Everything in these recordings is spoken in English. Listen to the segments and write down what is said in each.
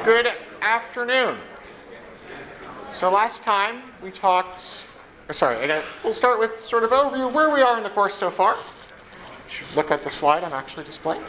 Good afternoon. So last time we talked, we'll start with sort of overview where we are in the course so far. Should look at the slide I'm actually displaying.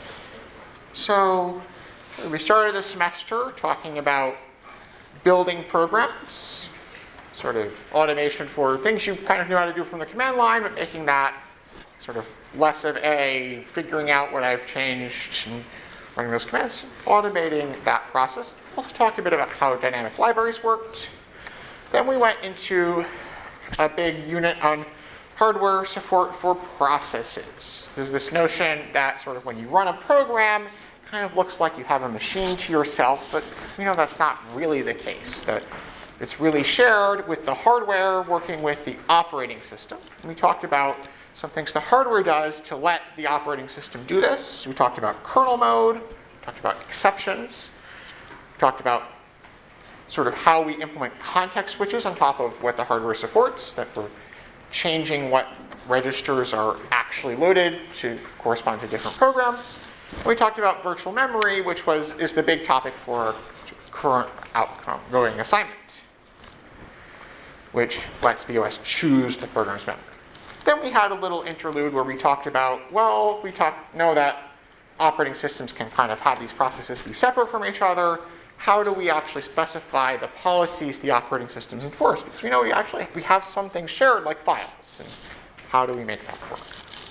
So we started the semester talking about building programs, sort of automation for things you kind of knew how to do from the command line, but making that sort of less of a figuring out what I've changed and running those commands, automating that process. Also talked a bit about how dynamic libraries worked. Then we went into a big unit on hardware support for processes. There's this notion that sort of when you run a program, it kind of looks like you have a machine to yourself, but we know that's not really the case. That it's really shared with the hardware working with the operating system. And we talked about some things the hardware does to let the operating system do this. We talked about kernel mode, talked about exceptions, talked about sort of how we implement context switches on top of what the hardware supports, that we're changing what registers are actually loaded to correspond to different programs. And we talked about virtual memory, which is the big topic for our current outgoing assignment, which lets the OS choose the program's memory. Then we had a little interlude where we talked about, know that operating systems can kind of have these processes be separate from each other. How do we actually specify the policies the operating systems enforce? Because we know we have some things shared like files. And how do we make that work?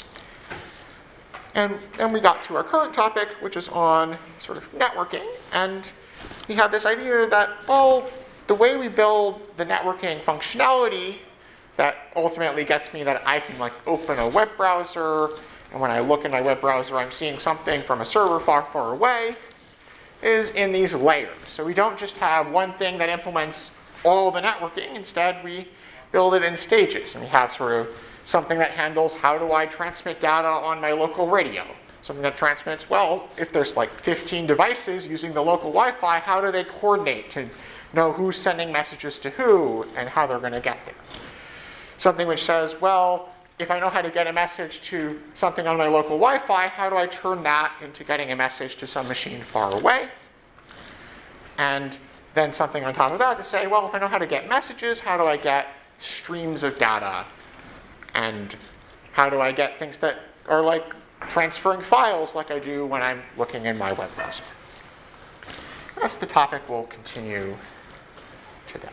And then we got to our current topic, which is on sort of networking. And we had this idea that, the way we build the networking functionality that ultimately gets me that I can open a web browser, and when I look in my web browser, I'm seeing something from a server far, far away, is in these layers. So we don't just have one thing that implements all the networking. Instead, we build it in stages. And we have sort of something that handles how do I transmit data on my local radio. Something that transmits, if there's 15 devices using the local Wi-Fi, how do they coordinate to know who's sending messages to who and how they're going to get there. Something which says, if I know how to get a message to something on my local Wi-Fi, how do I turn that into getting a message to some machine far away? And then something on top of that to say, if I know how to get messages, how do I get streams of data? And how do I get things that are like transferring files like I do when I'm looking in my web browser? That's the topic we'll continue today.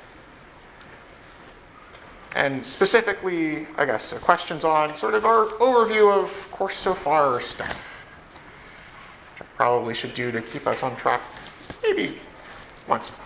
And specifically, questions on sort of our overview of course so far stuff, which I probably should do to keep us on track maybe once more.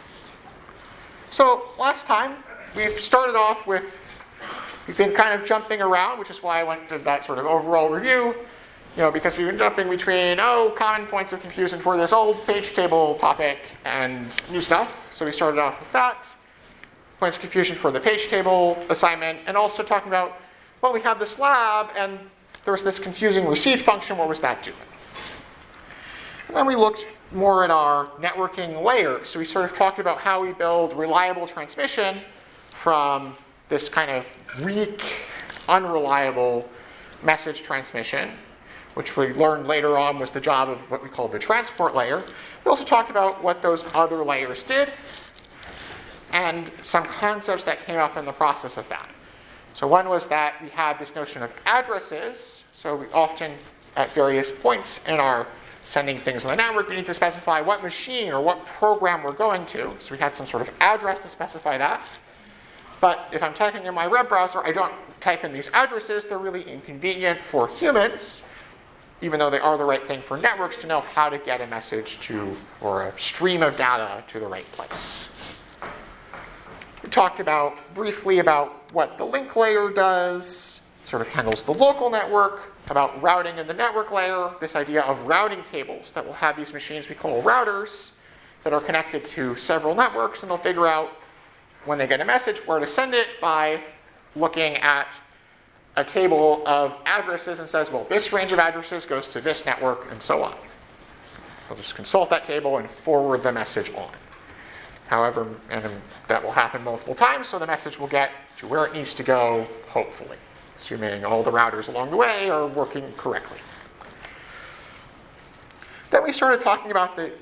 So last time, we've started off with, we've been kind of jumping around, which is why I went to that sort of overall review, because we've been jumping between, common points of confusion for this old page table topic and new stuff. So we started off with that. Points of confusion for the page table assignment, and also talking about, we had this lab, and there was this confusing receive function. What was that doing? And then we looked more at our networking layer. So we sort of talked about how we build reliable transmission from this kind of weak, unreliable message transmission, which we learned later on was the job of what we call the transport layer. We also talked about what those other layers did, and some concepts that came up in the process of that. So one was that we had this notion of addresses. So we often, at various points in our sending things on the network, we need to specify what machine or what program we're going to. So we had some sort of address to specify that. But if I'm typing in my web browser, I don't type in these addresses. They're really inconvenient for humans, even though they are the right thing for networks to know how to get a message to, or a stream of data to the right place. We talked briefly about what the link layer does, sort of handles the local network, about routing in the network layer, this idea of routing tables that will have these machines we call routers that are connected to several networks, and they'll figure out when they get a message where to send it by looking at a table of addresses and says, this range of addresses goes to this network, and so on. They'll just consult that table and forward the message on. However, and that will happen multiple times, so the message will get to where it needs to go, hopefully, assuming all the routers along the way are working correctly. Then we started talking about the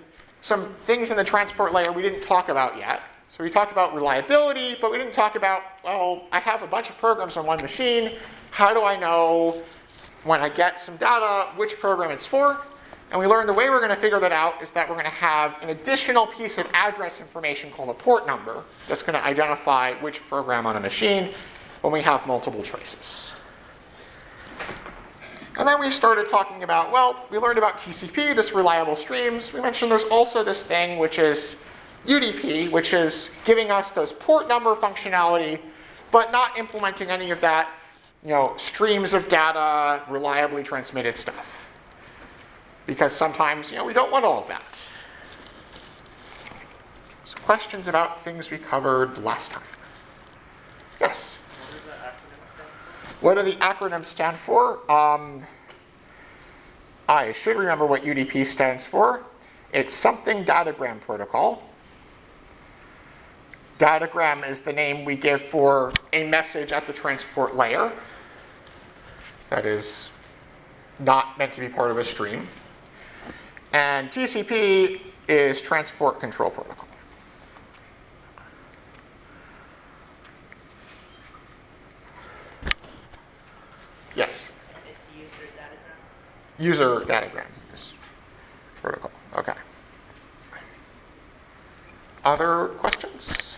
some things in the transport layer we didn't talk about yet. So we talked about reliability, but we didn't talk about, well, I have a bunch of programs on one machine. How do I know when I get some data which program it's for? And we learned the way we're going to figure that out is that we're going to have an additional piece of address information called a port number that's going to identify which program on a machine when we have multiple choices. And then we started talking about, well, we learned about TCP, this reliable streams. We mentioned there's also this thing which is UDP, which is giving us those port number functionality, but not implementing any of that, streams of data, reliably transmitted stuff. Because sometimes, we don't want all of that. So questions about things we covered last time? Yes? What do the acronyms stand for? I should remember what UDP stands for. It's something datagram protocol. Datagram is the name we give for a message at the transport layer that is not meant to be part of a stream. And TCP is Transport Control Protocol. Yes? It's user datagram? User datagram is protocol. Okay. Other questions?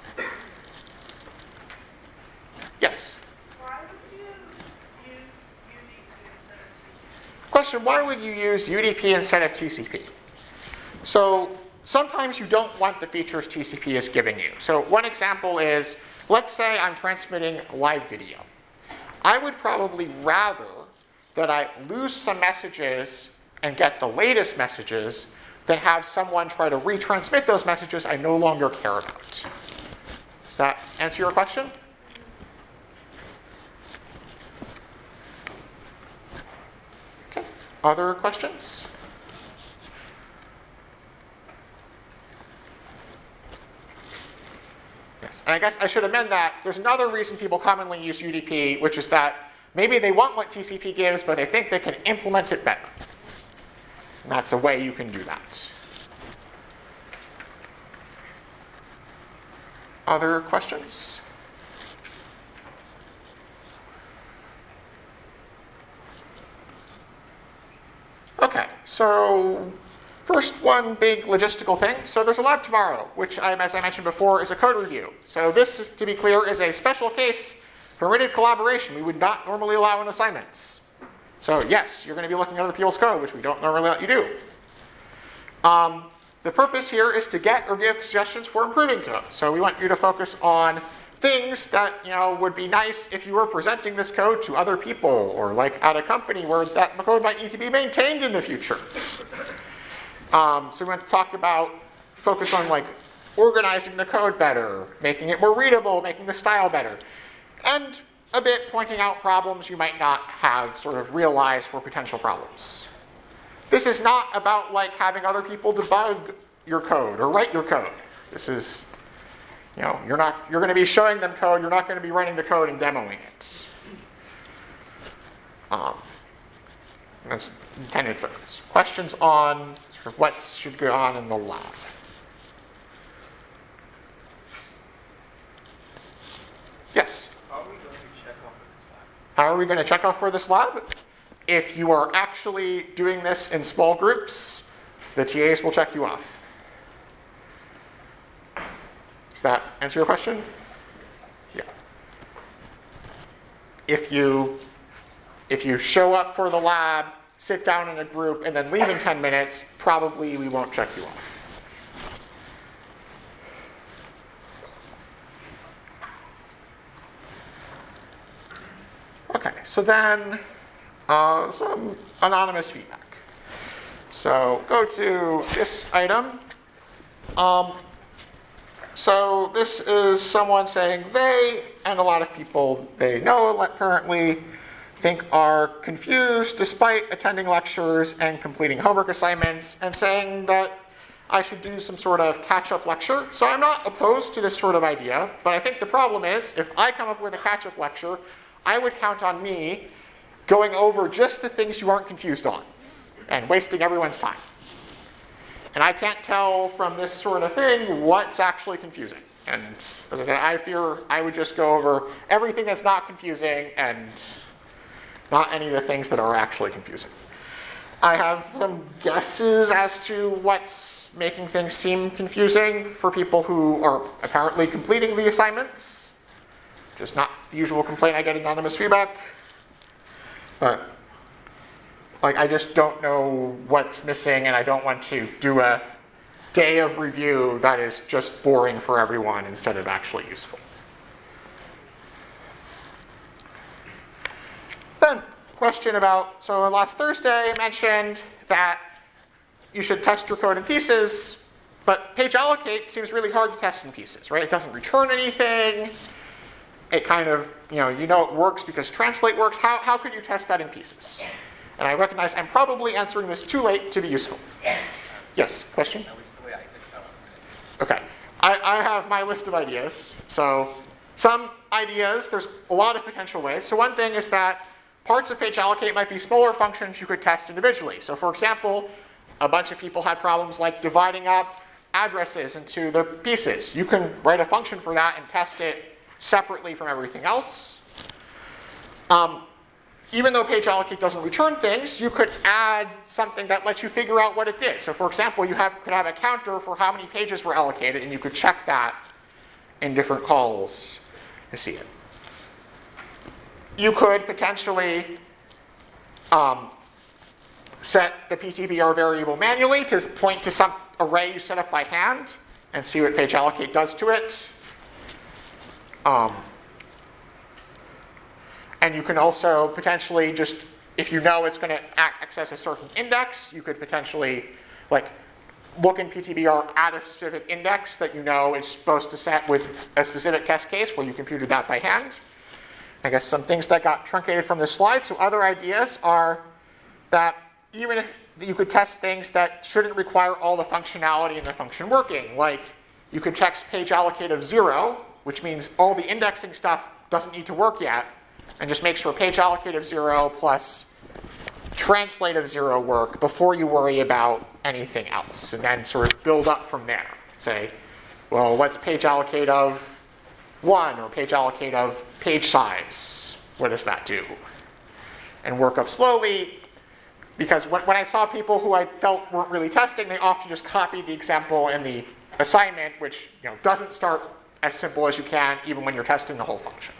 Yes? Why would you use UDP instead of TCP? Question, why would you use UDP instead of TCP? So sometimes you don't want the features TCP is giving you. So one example is, let's say I'm transmitting live video. I would probably rather that I lose some messages and get the latest messages than have someone try to retransmit those messages I no longer care about. Does that answer your question? Okay. Other questions? Yes. And I guess I should amend that. There's another reason people commonly use UDP, which is that maybe they want what TCP gives, but they think they can implement it better. And that's a way you can do that. Other questions? Okay, so first, one big logistical thing. So there's a lab tomorrow, which, as I mentioned before, is a code review. So this, to be clear, is a special case permitted collaboration. We would not normally allow in assignments. So yes, you're going to be looking at other people's code, which we don't normally let you do. The purpose here is to get or give suggestions for improving code. So we want you to focus on things that would be nice if you were presenting this code to other people, or like at a company where that code might need to be maintained in the future. So we want to focus on organizing the code better, making it more readable, making the style better, and a bit pointing out problems you might not have sort of realized were potential problems. This is not about having other people debug your code or write your code. This is, you're going to be showing them code, you're not going to be writing the code and demoing it. That's intended for this. Questions on what should go on in the lab? Yes? How are we going to check off for this lab? How are we going to check off for this lab? If you are actually doing this in small groups, the TAs will check you off. Does that answer your question? Yeah. If you show up for the lab, sit down in a group, and then leave in 10 minutes, probably we won't check you off. Okay, so then some anonymous feedback. So go to this item. So this is someone saying they, and a lot of people they know currently, think are confused despite attending lectures and completing homework assignments, and saying that I should do some sort of catch-up lecture. So I'm not opposed to this sort of idea, but I think the problem is if I come up with a catch-up lecture, I would count on me going over just the things you aren't confused on and wasting everyone's time. And I can't tell from this sort of thing what's actually confusing. And as I said, I fear I would just go over everything that's not confusing and not any of the things that are actually confusing. I have some guesses as to what's making things seem confusing for people who are apparently completing the assignments. Just not the usual complaint I get in anonymous feedback. But I just don't know what's missing, and I don't want to do a day of review that is just boring for everyone instead of actually useful. Then, question about, so last Thursday I mentioned that you should test your code in pieces, but page allocate seems really hard to test in pieces, right? It doesn't return anything. It kind of, you know it works because translate works. How could you test that in pieces? And I recognize I'm probably answering this too late to be useful. Yes, question? Okay. I have my list of ideas. So some ideas, there's a lot of potential ways. So one thing is that parts of page allocate might be smaller functions you could test individually. So for example, a bunch of people had problems like dividing up addresses into the pieces. You can write a function for that and test it separately from everything else. Even though page allocate doesn't return things, you could add something that lets you figure out what it did. So for example, you could have a counter for how many pages were allocated, and you could check that in different calls to see it. You could potentially set the PTBR variable manually to point to some array you set up by hand and see what page allocate does to it. And you can also potentially just, if you know it's going to access a certain index, you could potentially look in PTBR at a specific index that you know is supposed to set with a specific test case where you computed that by hand. I guess some things that got truncated from this slide. So other ideas are that even if you could test things that shouldn't require all the functionality in the function working, like you could check page allocate of 0, which means all the indexing stuff doesn't need to work yet, and just make sure page allocate of 0 plus translate of 0 work before you worry about anything else. And then sort of build up from there. Say, well, what's page allocate of 1 or page allocate of page size? What does that do? And work up slowly, because when I saw people who I felt weren't really testing, they often just copied the example in the assignment, which doesn't start as simple as you can, even when you're testing the whole function.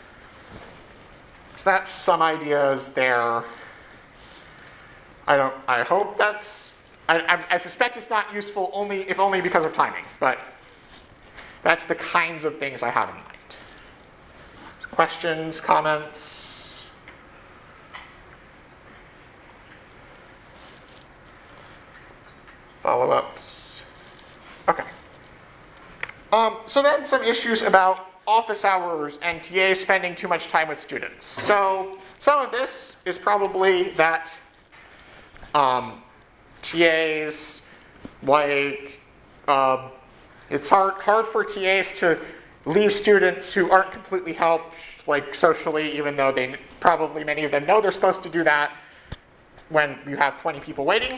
So that's some ideas there. I hope that's. I suspect it's not useful if only because of timing, but that's the kinds of things I have in mind. Questions, comments? Follow-ups? Okay. So then some issues about office hours and TAs spending too much time with students. So some of this is probably that TAs, it's hard for TAs to leave students who aren't completely helped, socially, even though many of them know they're supposed to do that when you have 20 people waiting.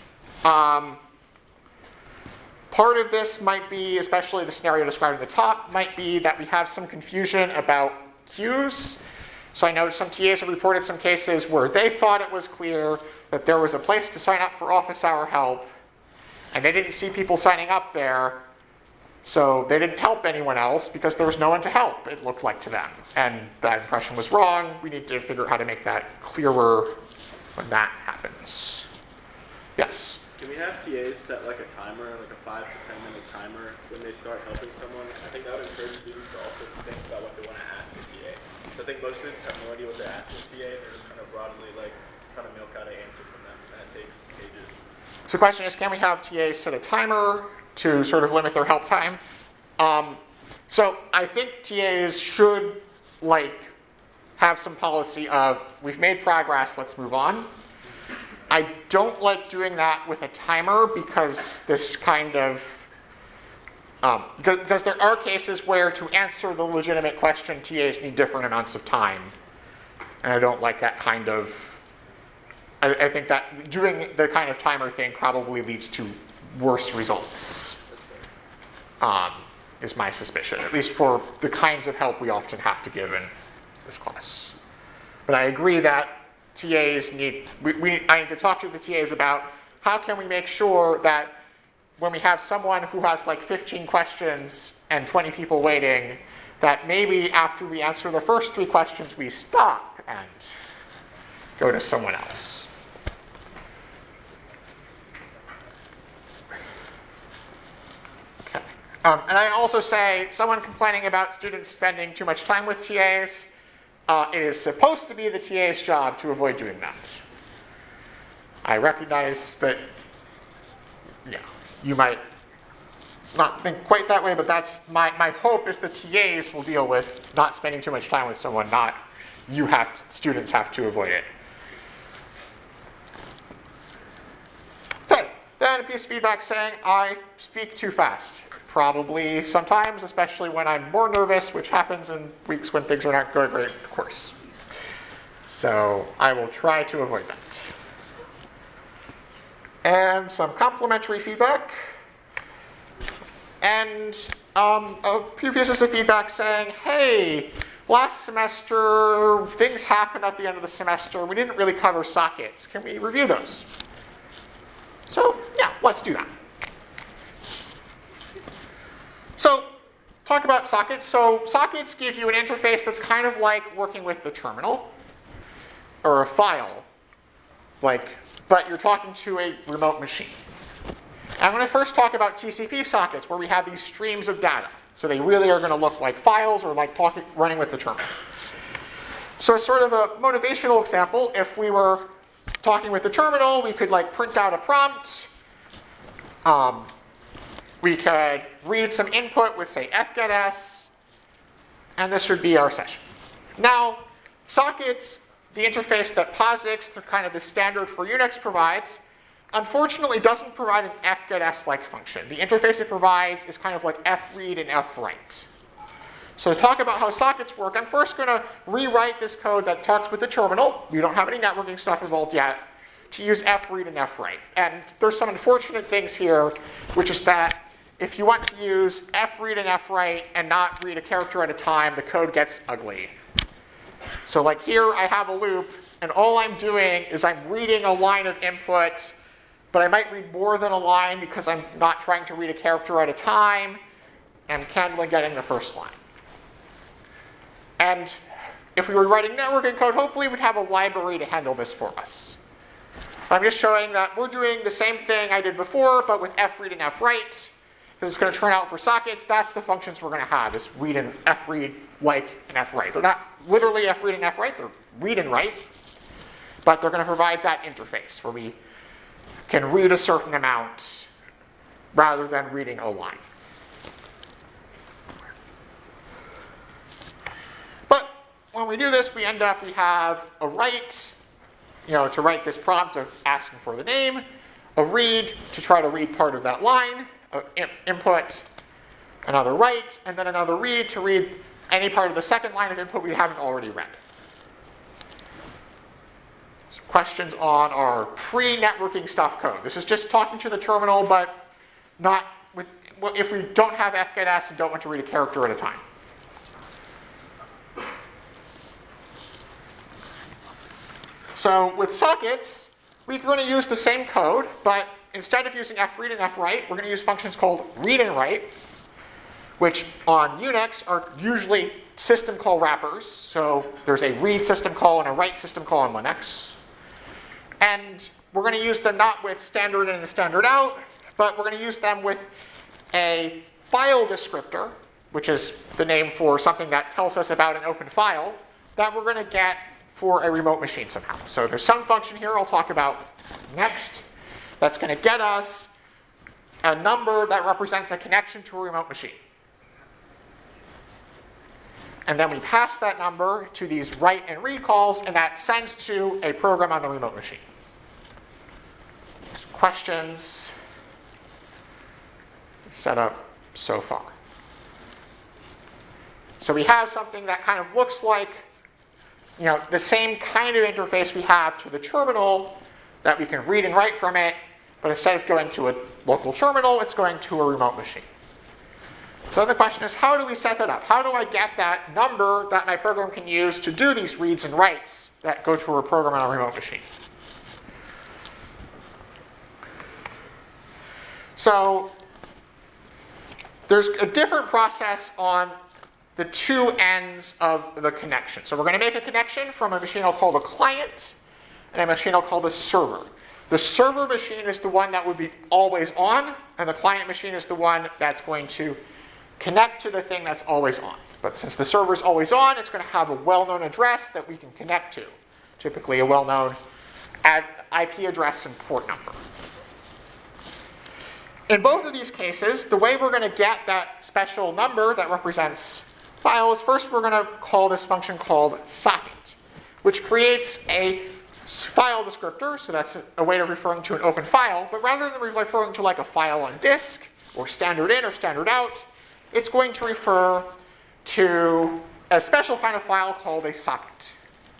Part of this might be, especially the scenario described at the top, might be that we have some confusion about queues. So I know some TAs have reported some cases where they thought it was clear that there was a place to sign up for office hour help, and they didn't see people signing up there, so they didn't help anyone else because there was no one to help, it looked like to them. And that impression was wrong. We need to figure out how to make that clearer when that happens. Yes? Can we have TAs set a timer, a 5 to 10 minute timer when they start helping someone? I think that would encourage students to also think about what they want to ask a TA. So I think most students have no idea what they're asking a TA. They're just kind of broadly trying to milk out an answer from them, and it takes ages. So the question is, can we have TAs set a timer to sort of limit their help time? So I think TAs should have some policy of, we've made progress, let's move on. I don't like doing that with a timer because this kind of, because there are cases where to answer the legitimate question, TAs need different amounts of time. And I don't like that kind of, I think that doing the kind of timer thing probably leads to worse results, is my suspicion, at least for the kinds of help we often have to give in this class. But I agree that TAs need, I need to talk to the TAs about how can we make sure that when we have someone who has like 15 questions and 20 people waiting, that maybe after we answer the first 3 questions, we stop and go to someone else. Okay. And I also say, someone complaining about students spending too much time with TAs, it is supposed to be the TA's job to avoid doing that. I recognize that, you might not think quite that way, but that's my hope is the TAs will deal with not spending too much time with someone, not students have to avoid it. Okay, then a piece of feedback saying I speak too fast. Probably sometimes, especially when I'm more nervous, which happens in weeks when things are not going great with the course. So I will try to avoid that. And some complimentary feedback. And a few pieces of feedback saying, hey, last semester, things happened at the end of the semester. We didn't really cover sockets. Can we review those? So, yeah, let's do that. So, talk about sockets. So, sockets give you an interface that's kind of like working with the terminal or a file, but you're talking to a remote machine. I'm going to first talk about TCP sockets, where we have these streams of data. So they really are going to look like files or like running with the terminal. So as sort of a motivational example, if we were talking with the terminal, we could print out a prompt. We could read some input with, say, fgetS, and this would be our session. Now, sockets, the interface that POSIX, the kind of the standard for Unix, provides, unfortunately doesn't provide an fgetS-like function. The interface it provides is kind of like fread and fwrite. So to talk about how sockets work, I'm first going to rewrite this code that talks with the terminal. We don't have any networking stuff involved yet, to use fread and fwrite. And there's some unfortunate things here, which is that if you want to use fread and fwrite and not read a character at a time, the code gets ugly. So like here, I have a loop, and all I'm doing is I'm reading a line of input, but I might read more than a line because I'm not trying to read a character at a time, and I'm only getting the first line. And if we were writing networking code, hopefully we'd have a library to handle this for us. I'm just showing that we're doing the same thing I did before, but with fread and fwrite. This is going to turn out for sockets. That's the functions we're going to have, is read and fread, like, and fwrite. They're not literally fread and fwrite, they're read and write, but they're going to provide that interface where we can read a certain amount rather than reading a line. But when we do this, we have a write, to write this prompt of asking for the name, a read to try to read part of that line, input, another write, and then another read to read any part of the second line of input we haven't already read. Questions on our pre-networking stuff code. This is just talking to the terminal, but not with if we don't have fgetS and don't want to read a character at a time. So with sockets, we're going to use the same code, but instead of using fread and fwrite, we're going to use functions called read and write, which on Unix are usually system call wrappers. So there's a read system call and a write system call on Linux. And we're going to use them not with standard in and standard out, but we're going to use them with a file descriptor, which is the name for something that tells us about an open file, that we're going to get for a remote machine somehow. So there's some function here I'll talk about next that's going to get us a number that represents a connection to a remote machine. And then we pass that number to these write and read calls, and that sends to a program on the remote machine. Questions? Set up so far. So we have something that kind of looks like the same kind of interface we have to the terminal, that we can read and write from it, but instead of going to a local terminal, it's going to a remote machine. So the question is, how do we set that up? How do I get that number that my program can use to do these reads and writes that go to a program on a remote machine? So there's a different process on the two ends of the connection. So we're going to make a connection from a machine I'll call the client and a machine I'll call the server. The server machine is the one that would be always on, and the client machine is the one that's going to connect to the thing that's always on. But since the server is always on, it's going to have a well-known address that we can connect to, typically a well-known IP address and port number. In both of these cases, the way we're going to get that special number that represents files, first we're going to call this function called socket, which creates a file descriptor, so that's a way of referring to an open file, but rather than referring to like a file on disk, or standard in or standard out, it's going to refer to a special kind of file called a socket.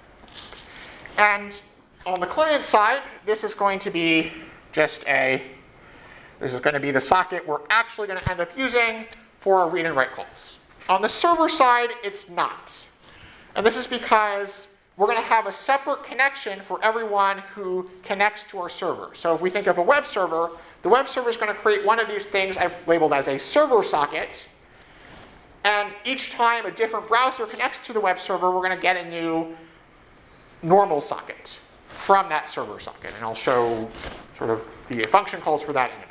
And on the client side, this is going to be just this is going to be the socket we're actually going to end up using for our read and write calls. On the server side, it's not. And this is because we're going to have a separate connection for everyone who connects to our server. So if we think of a web server, the web server is going to create one of these things I've labeled as a server socket. And each time a different browser connects to the web server, we're going to get a new normal socket from that server socket. And I'll show sort of the function calls for that in a minute.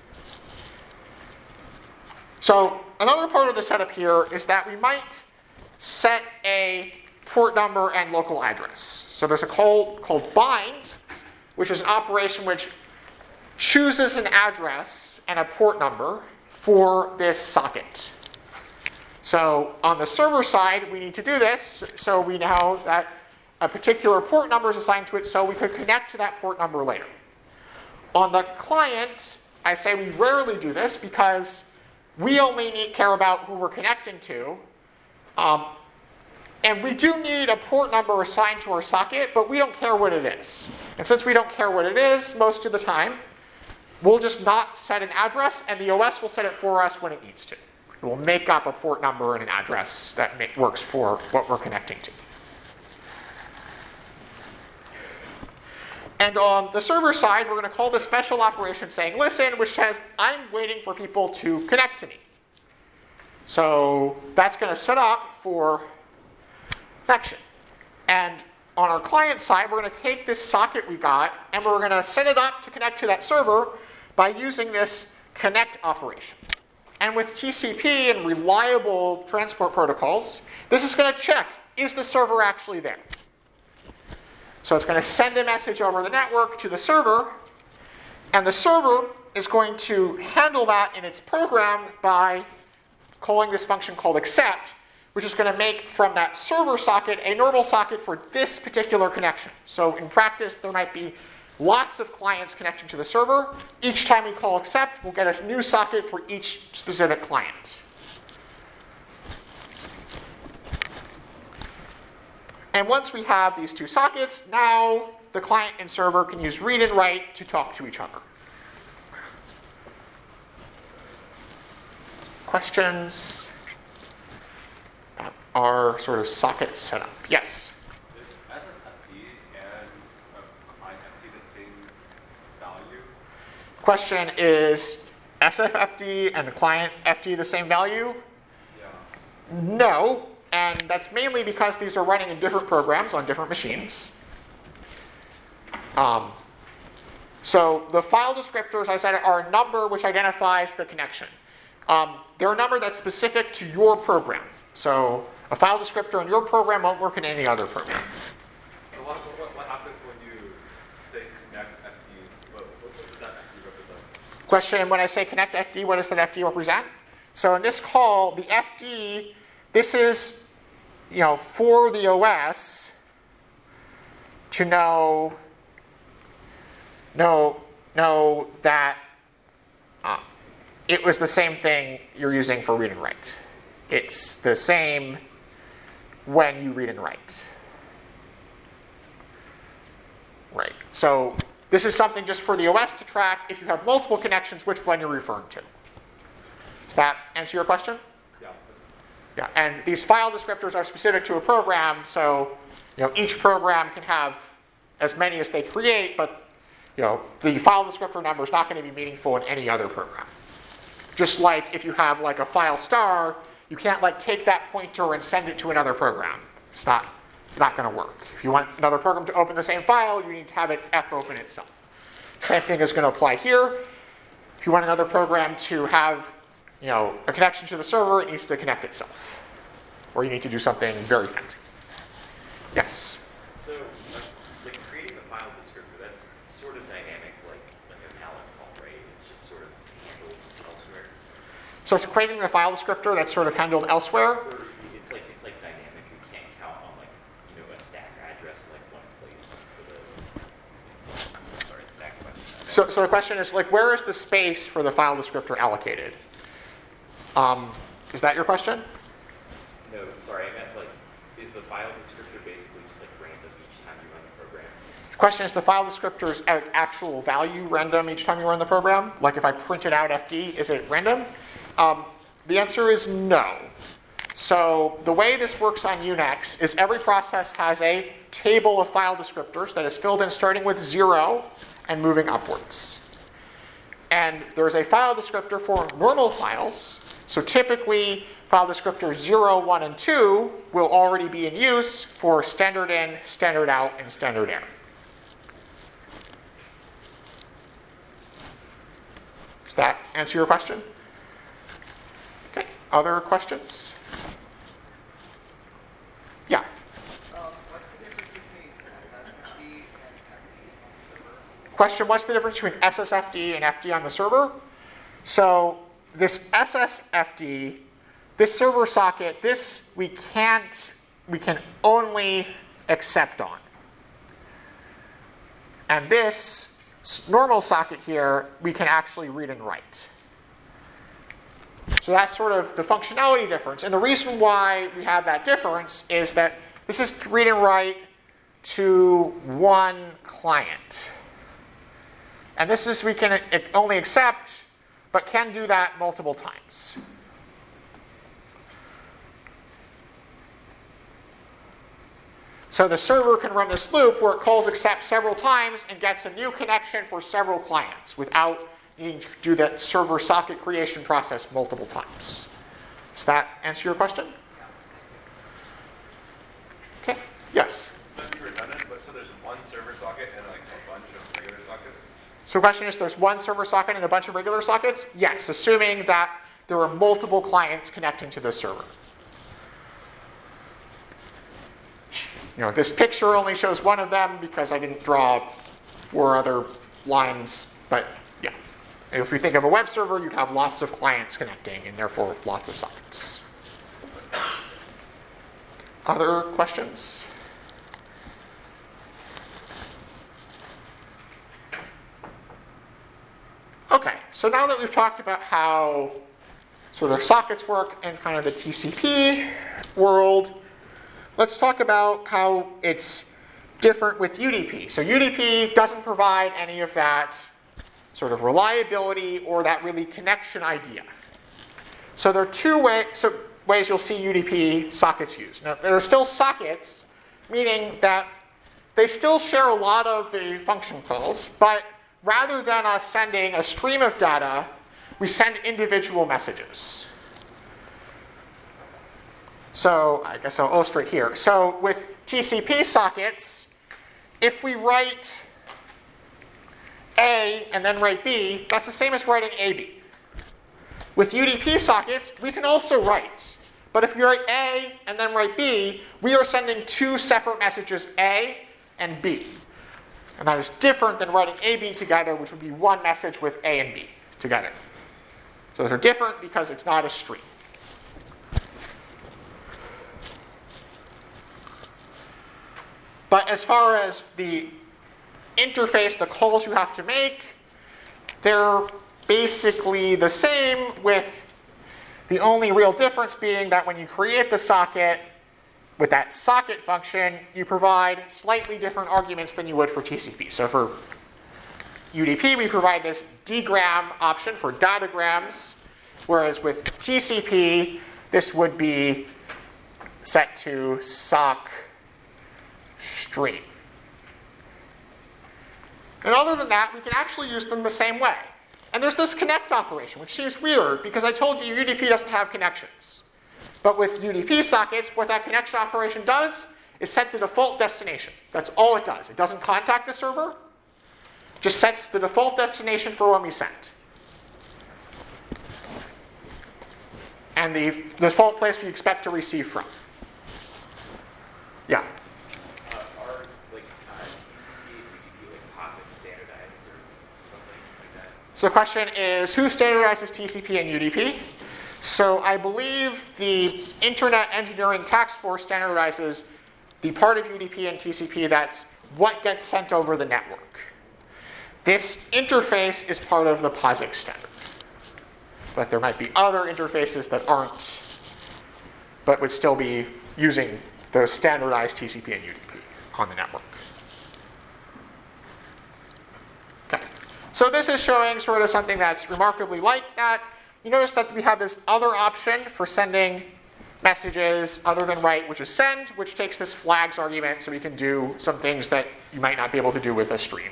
So another part of the setup here is that we might set a port number and local address. So there's a call called bind, which is an operation which chooses an address and a port number for this socket. So on the server side, we need to do this, so we know that a particular port number is assigned to it, so we could connect to that port number later. On the client, I say we rarely do this because we only care about who we're connecting to. And we do need a port number assigned to our socket, but we don't care what it is. And since we don't care what it is most of the time, we'll just not set an address, and the OS will set it for us when it needs to. It will make up a port number and an address that works for what we're connecting to. And on the server side, we're going to call this special operation saying listen, which says I'm waiting for people to connect to me. So that's going to set up for connection. And on our client side, we're going to take this socket we got, and we're going to set it up to connect to that server by using this connect operation. And with TCP and reliable transport protocols, this is going to check, is the server actually there? So it's going to send a message over the network to the server, and the server is going to handle that in its program by calling this function called accept, which is going to make from that server socket a normal socket for this particular connection. So in practice, there might be lots of clients connecting to the server. Each time we call accept, we'll get a new socket for each specific client. And once we have these two sockets, now the client and server can use read and write to talk to each other. Questions about our sort of socket setup? Yes? Is SSFD and client FD the same value? Question is SFFD and the client FD the same value? Yeah. No. And that's mainly because these are running in different programs on different machines. So the file descriptors, as I said, are a number which identifies the connection. They're a number that's specific to your program. So a file descriptor in your program won't work in any other program. So what happens when you say connect FD? What does that FD represent? Question, when I say connect FD, what does that FD represent? So in this call, the FD, this is, for the OS to know that it was the same thing you're using for read and write. It's the same when you read and write. Right. So This is something just for the OS to track. If you have multiple connections, which one you're referring to. Does that answer your question? Yeah. Yeah, and these file descriptors are specific to a program, so each program can have as many as they create, but the file descriptor number is not going to be meaningful in any other program. Just like if you have like a file star, you can't like take that pointer and send it to another program. It's not going to work. If you want another program to open the same file, you need to have it fopen itself. Same thing is going to apply here. If you want another program to have a connection to the server, it needs to connect itself. Or you need to do something very fancy. Yes? So, like creating the file descriptor, that's sort of dynamic, like a malloc call, right? It's just sort of handled elsewhere. So it's creating the file descriptor that's sort of handled elsewhere. Or it's like dynamic. You can't count on a stack address in one place for the. Sorry, it's a back question. So the question is where is the space for the file descriptor allocated? Is that your question? No, sorry, I meant is the file descriptor basically just random each time you run the program? The question is the file descriptor's actual value random each time you run the program? Like if I printed out FD, is it random? The answer is no. So the way this works on Unix is every process has a table of file descriptors that is filled in starting with 0 and moving upwards. And there's a file descriptor for normal files. So typically, file descriptors 0, 1, and 2 will already be in use for standard in, standard out, and standard error. Does that answer your question? Okay, other questions? Yeah. What's the difference between SSFD and FD on the server? Question, what's the difference between SSFD and FD on the server? So this SSFD, this server socket, this we can only accept on. And this normal socket here, we can actually read and write. So that's sort of the functionality difference. And the reason why we have that difference is that this is read and write to one client. And this is we can only accept, but can do that multiple times. So the server can run this loop where it calls accept several times and gets a new connection for several clients without needing to do that server socket creation process multiple times. Does that answer your question? Okay, yes? Might be redundant, but so there's one server socket and a bunch of regular sockets? So the question is, there's one server socket and a bunch of regular sockets? Yes, assuming that there are multiple clients connecting to this server. This picture only shows one of them because I didn't draw 4 other lines, but yeah. If we think of a web server, you'd have lots of clients connecting and therefore lots of sockets. Other questions? Okay, so now that we've talked about how sort of sockets work in kind of the TCP world, let's talk about how it's different with UDP. So UDP doesn't provide any of that sort of reliability or that really connection idea. So there are 2 ways you'll see UDP sockets used. Now, there are still sockets, meaning that they still share a lot of the function calls, but rather than us sending a stream of data, we send individual messages. So I guess I'll illustrate here. So with TCP sockets, if we write A and then write B, that's the same as writing AB. With UDP sockets, we can also write. But if we write A and then write B, we are sending 2 separate messages, A and B. And that is different than writing AB together, which would be one message with A and B together. So they're different because it's not a stream. But as far as the interface, the calls you have to make, they're basically the same, with the only real difference being that when you create the socket, with that socket function, you provide slightly different arguments than you would for TCP. So for UDP, we provide this dgram option for datagrams, whereas with TCP, this would be set to sock stream. And other than that, we can actually use them the same way. And there's this connect operation, which seems weird because I told you UDP doesn't have connections. But with UDP sockets, what that connection operation does is set the default destination. That's all it does. It doesn't contact the server. It just sets the default destination for when we send. And the default place we expect to receive from. Yeah? Are like TCP and UDP like POSIX standardized or something like that? So the question is, who standardizes TCP and UDP? So I believe the Internet Engineering Task Force standardizes the part of UDP and TCP that's what gets sent over the network. This interface is part of the POSIX standard. But there might be other interfaces that aren't, but would still be using the standardized TCP and UDP on the network. Okay. So this is showing sort of something that's remarkably like that. You notice that we have this other option for sending messages other than write, which is send, which takes this flags argument so we can do some things that you might not be able to do with a stream.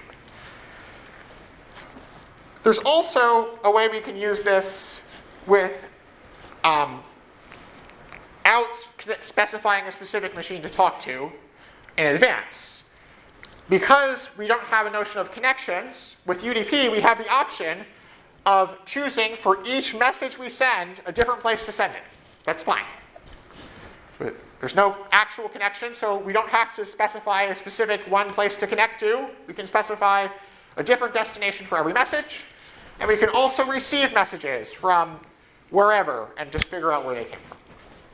There's also a way we can use this with out specifying a specific machine to talk to in advance. Because we don't have a notion of connections, with UDP we have the option of choosing for each message we send a different place to send it. That's fine. But there's no actual connection, so we don't have to specify a specific one place to connect to. We can specify a different destination for every message. And we can also receive messages from wherever and just figure out where they came from.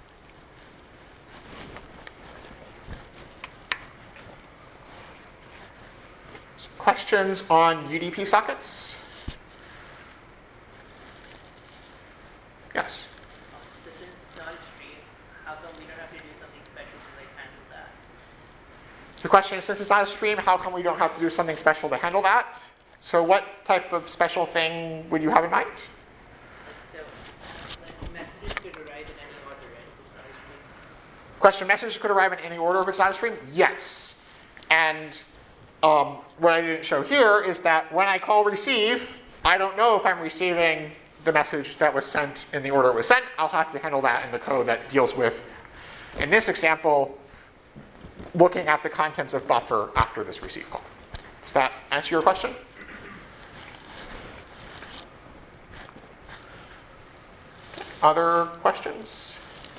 Some questions on UDP sockets? Yes? So since it's not a stream, how come we don't have to do something special to like handle that? The question is, since it's not a stream, how come we don't have to do something special to handle that? So what type of special thing would you have in mind? Like so, like messages could arrive in any order, right? If it's not a stream. Question, messages could arrive in any order if it's not a stream? Yes. And what I didn't show here is that when I call receive, I don't know if I'm receiving the message that was sent in the order it was sent. I'll have to handle that in the code that deals with, in this example, looking at the contents of buffer after this receive call. Does that answer your question? Other questions?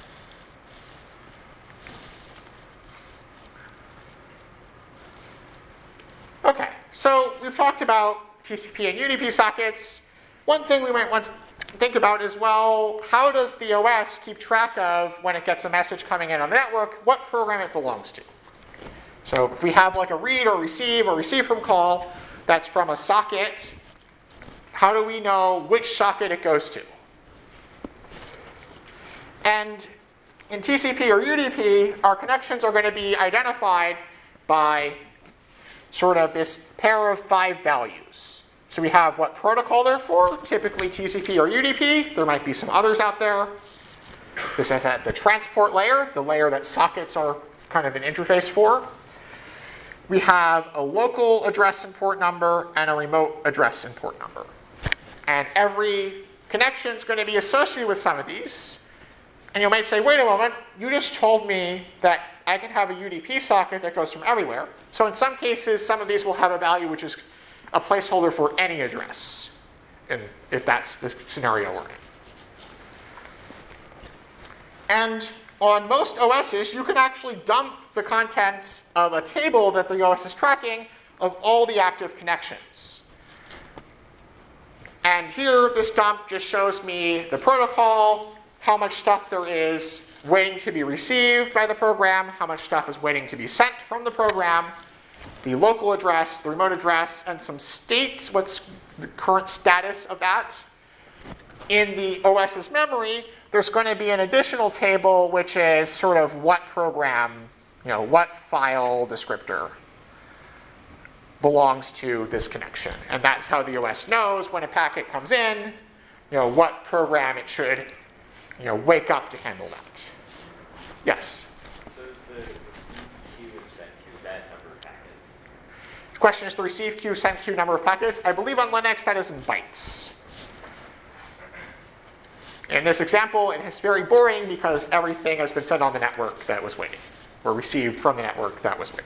Okay, so we've talked about TCP and UDP sockets. One thing we might want to think about is, well, how does the OS keep track of when it gets a message coming in on the network, what program it belongs to? So if we have like a read or receive from call that's from a socket, how do we know which socket it goes to? And in TCP or UDP, our connections are going to be identified by sort of this pair of 5 values. So we have what protocol they're for, typically TCP or UDP. There might be some others out there. This is at the transport layer, the layer that sockets are kind of an interface for. We have a local address and port number and a remote address and port number. And every connection is going to be associated with some of these. And you might say, wait a moment, you just told me that I can have a UDP socket that goes from everywhere. So in some cases, some of these will have a value which is a placeholder for any address, and if that's the scenario we're in. And on most OSs, you can actually dump the contents of a table that the OS is tracking of all the active connections. And here, this dump just shows me the protocol, how much stuff there is waiting to be received by the program, how much stuff is waiting to be sent from the program, the local address, the remote address, and some state, what's the current status of that. In the OS's memory, there's going to be an additional table which is sort of what program, what file descriptor belongs to this connection. And that's how the OS knows when a packet comes in, what program it should, wake up to handle that. Yes? So is the receive queue and send queue that number of packets? The question is the receive queue, send queue number of packets. I believe on Linux that is in bytes. In this example, it is very boring because everything has been sent on the network that was waiting, or received from the network that was waiting.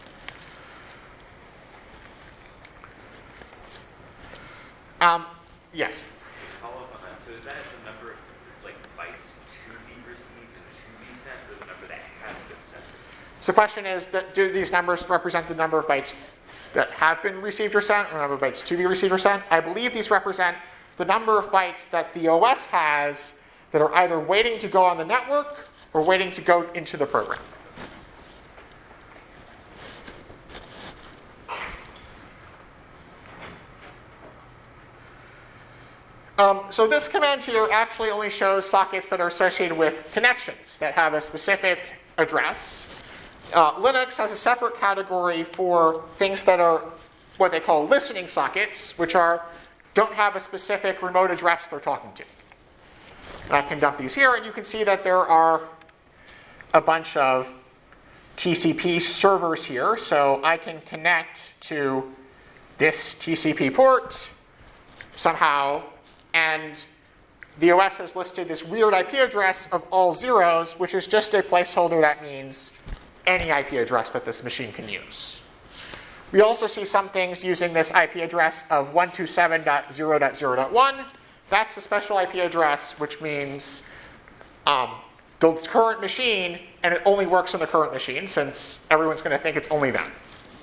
Yes? Follow up on that. So is that the number of bytes to be received and to be sent, or the number that has been sent? So the question is, do these numbers represent the number of bytes that have been received or sent, or the number of bytes to be received or sent? I believe these represent the number of bytes that the OS has that are either waiting to go on the network or waiting to go into the program. So this command here actually only shows sockets that are associated with connections that have a specific address. Linux has a separate category for things that are what they call listening sockets, which don't have a specific remote address they're talking to. And I can dump these here, and you can see that there are a bunch of TCP servers here. So I can connect to this TCP port somehow, and the OS has listed this weird IP address of all zeros, which is just a placeholder that means any IP address that this machine can use. We also see some things using this IP address of 127.0.0.1. That's a special IP address, which means the current machine, and it only works on the current machine, since everyone's going to think it's only them.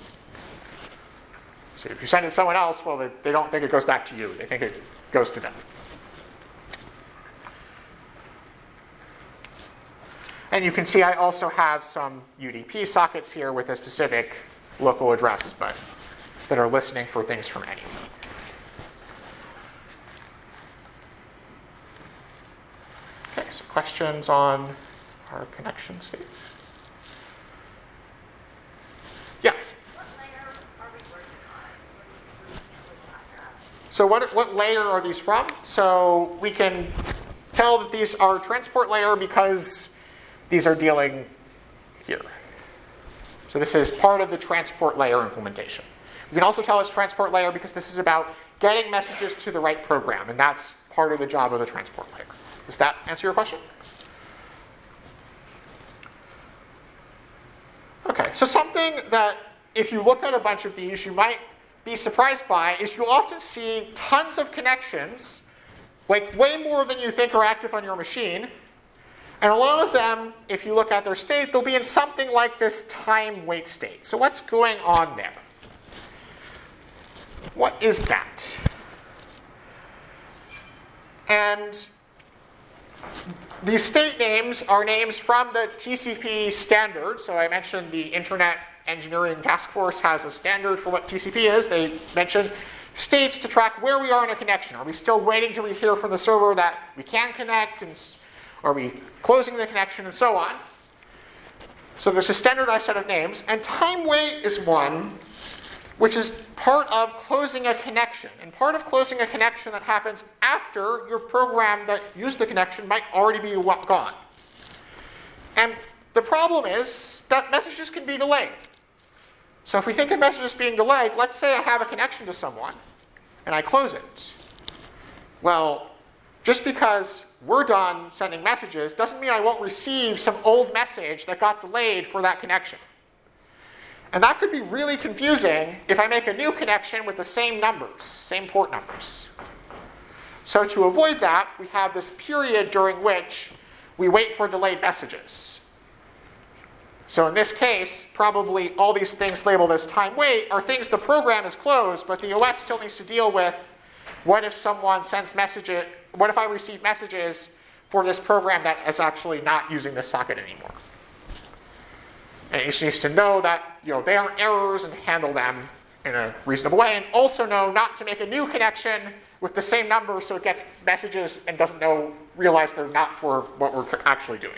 So if you send it to someone else, well, they don't think it goes back to you. They think it goes to them. And you can see I also have some UDP sockets here with a specific local address, but that are listening for things from anywhere. Okay, so questions on our connection state? Yeah? What layer are we working on? So what layer are these from? So we can tell that these are transport layer because these are dealing here. So this is part of the transport layer implementation. We can also tell it's transport layer because this is about getting messages to the right program, and that's part of the job of the transport layer. Does that answer your question? Okay, so something that if you look at a bunch of these you might be surprised by is you'll often see tons of connections, like way more than you think are active on your machine. And a lot of them, if you look at their state, they'll be in something like this time wait state. So what's going on there? What is that? And these state names are names from the TCP standard. So I mentioned the Internet Engineering Task Force has a standard for what TCP is. They mention states to track where we are in a connection. Are we still waiting to hear from the server that we can connect? And are we closing the connection, and so on? So there's a standardized set of names, and time wait is one which is part of closing a connection. And part of closing a connection that happens after your program that used the connection might already be gone. And the problem is that messages can be delayed. So if we think of messages being delayed, let's say I have a connection to someone, and I close it. Well, just because we're done sending messages doesn't mean I won't receive some old message that got delayed for that connection. And that could be really confusing if I make a new connection with the same numbers, same port numbers. So to avoid that, we have this period during which we wait for delayed messages. So in this case, probably all these things labeled as time wait are things the program is closed, but the OS still needs to deal with what if someone sends messages, what if I receive messages for this program that is actually not using this socket anymore? And it just needs to know that they aren't errors and handle them in a reasonable way, and also know not to make a new connection with the same number so it gets messages and doesn't realize they're not for what we're actually doing.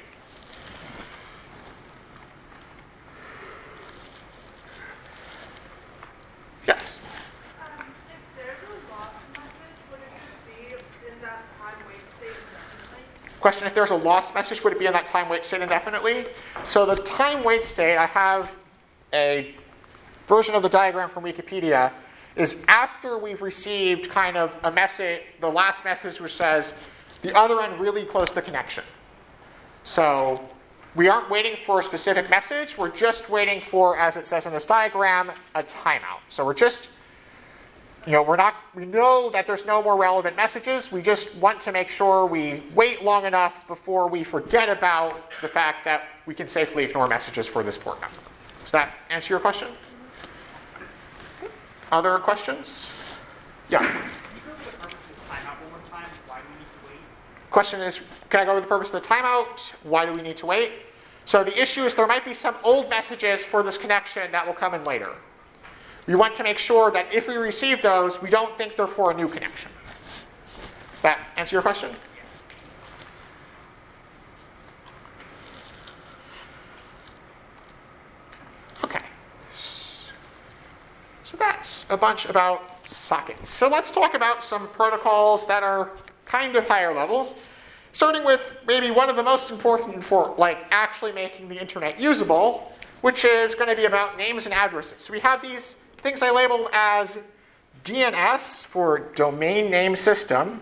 Question, if there's a lost message, would it be in that time wait state indefinitely? So the time wait state, I have a version of the diagram from Wikipedia, is after we've received kind of a message, the last message which says, the other end really closed the connection. So we aren't waiting for a specific message, we're just waiting for, as it says in this diagram, a timeout. So we're just, we know that there's no more relevant messages, we just want to make sure we wait long enough before we forget about the fact that we can safely ignore messages for this port number. Does that answer your question? Other questions? Yeah. Can you go over the purpose of the timeout one more time? Why do we need to wait? Question is, can I go over the purpose of the timeout? Why do we need to wait? So the issue is there might be some old messages for this connection that will come in later. We want to make sure that if we receive those, we don't think they're for a new connection. Does that answer your question? Okay. So that's a bunch about sockets. So let's talk about some protocols that are kind of higher level, starting with maybe one of the most important for actually making the internet usable, which is going to be about names and addresses. So we have these things I labeled as DNS for Domain Name System.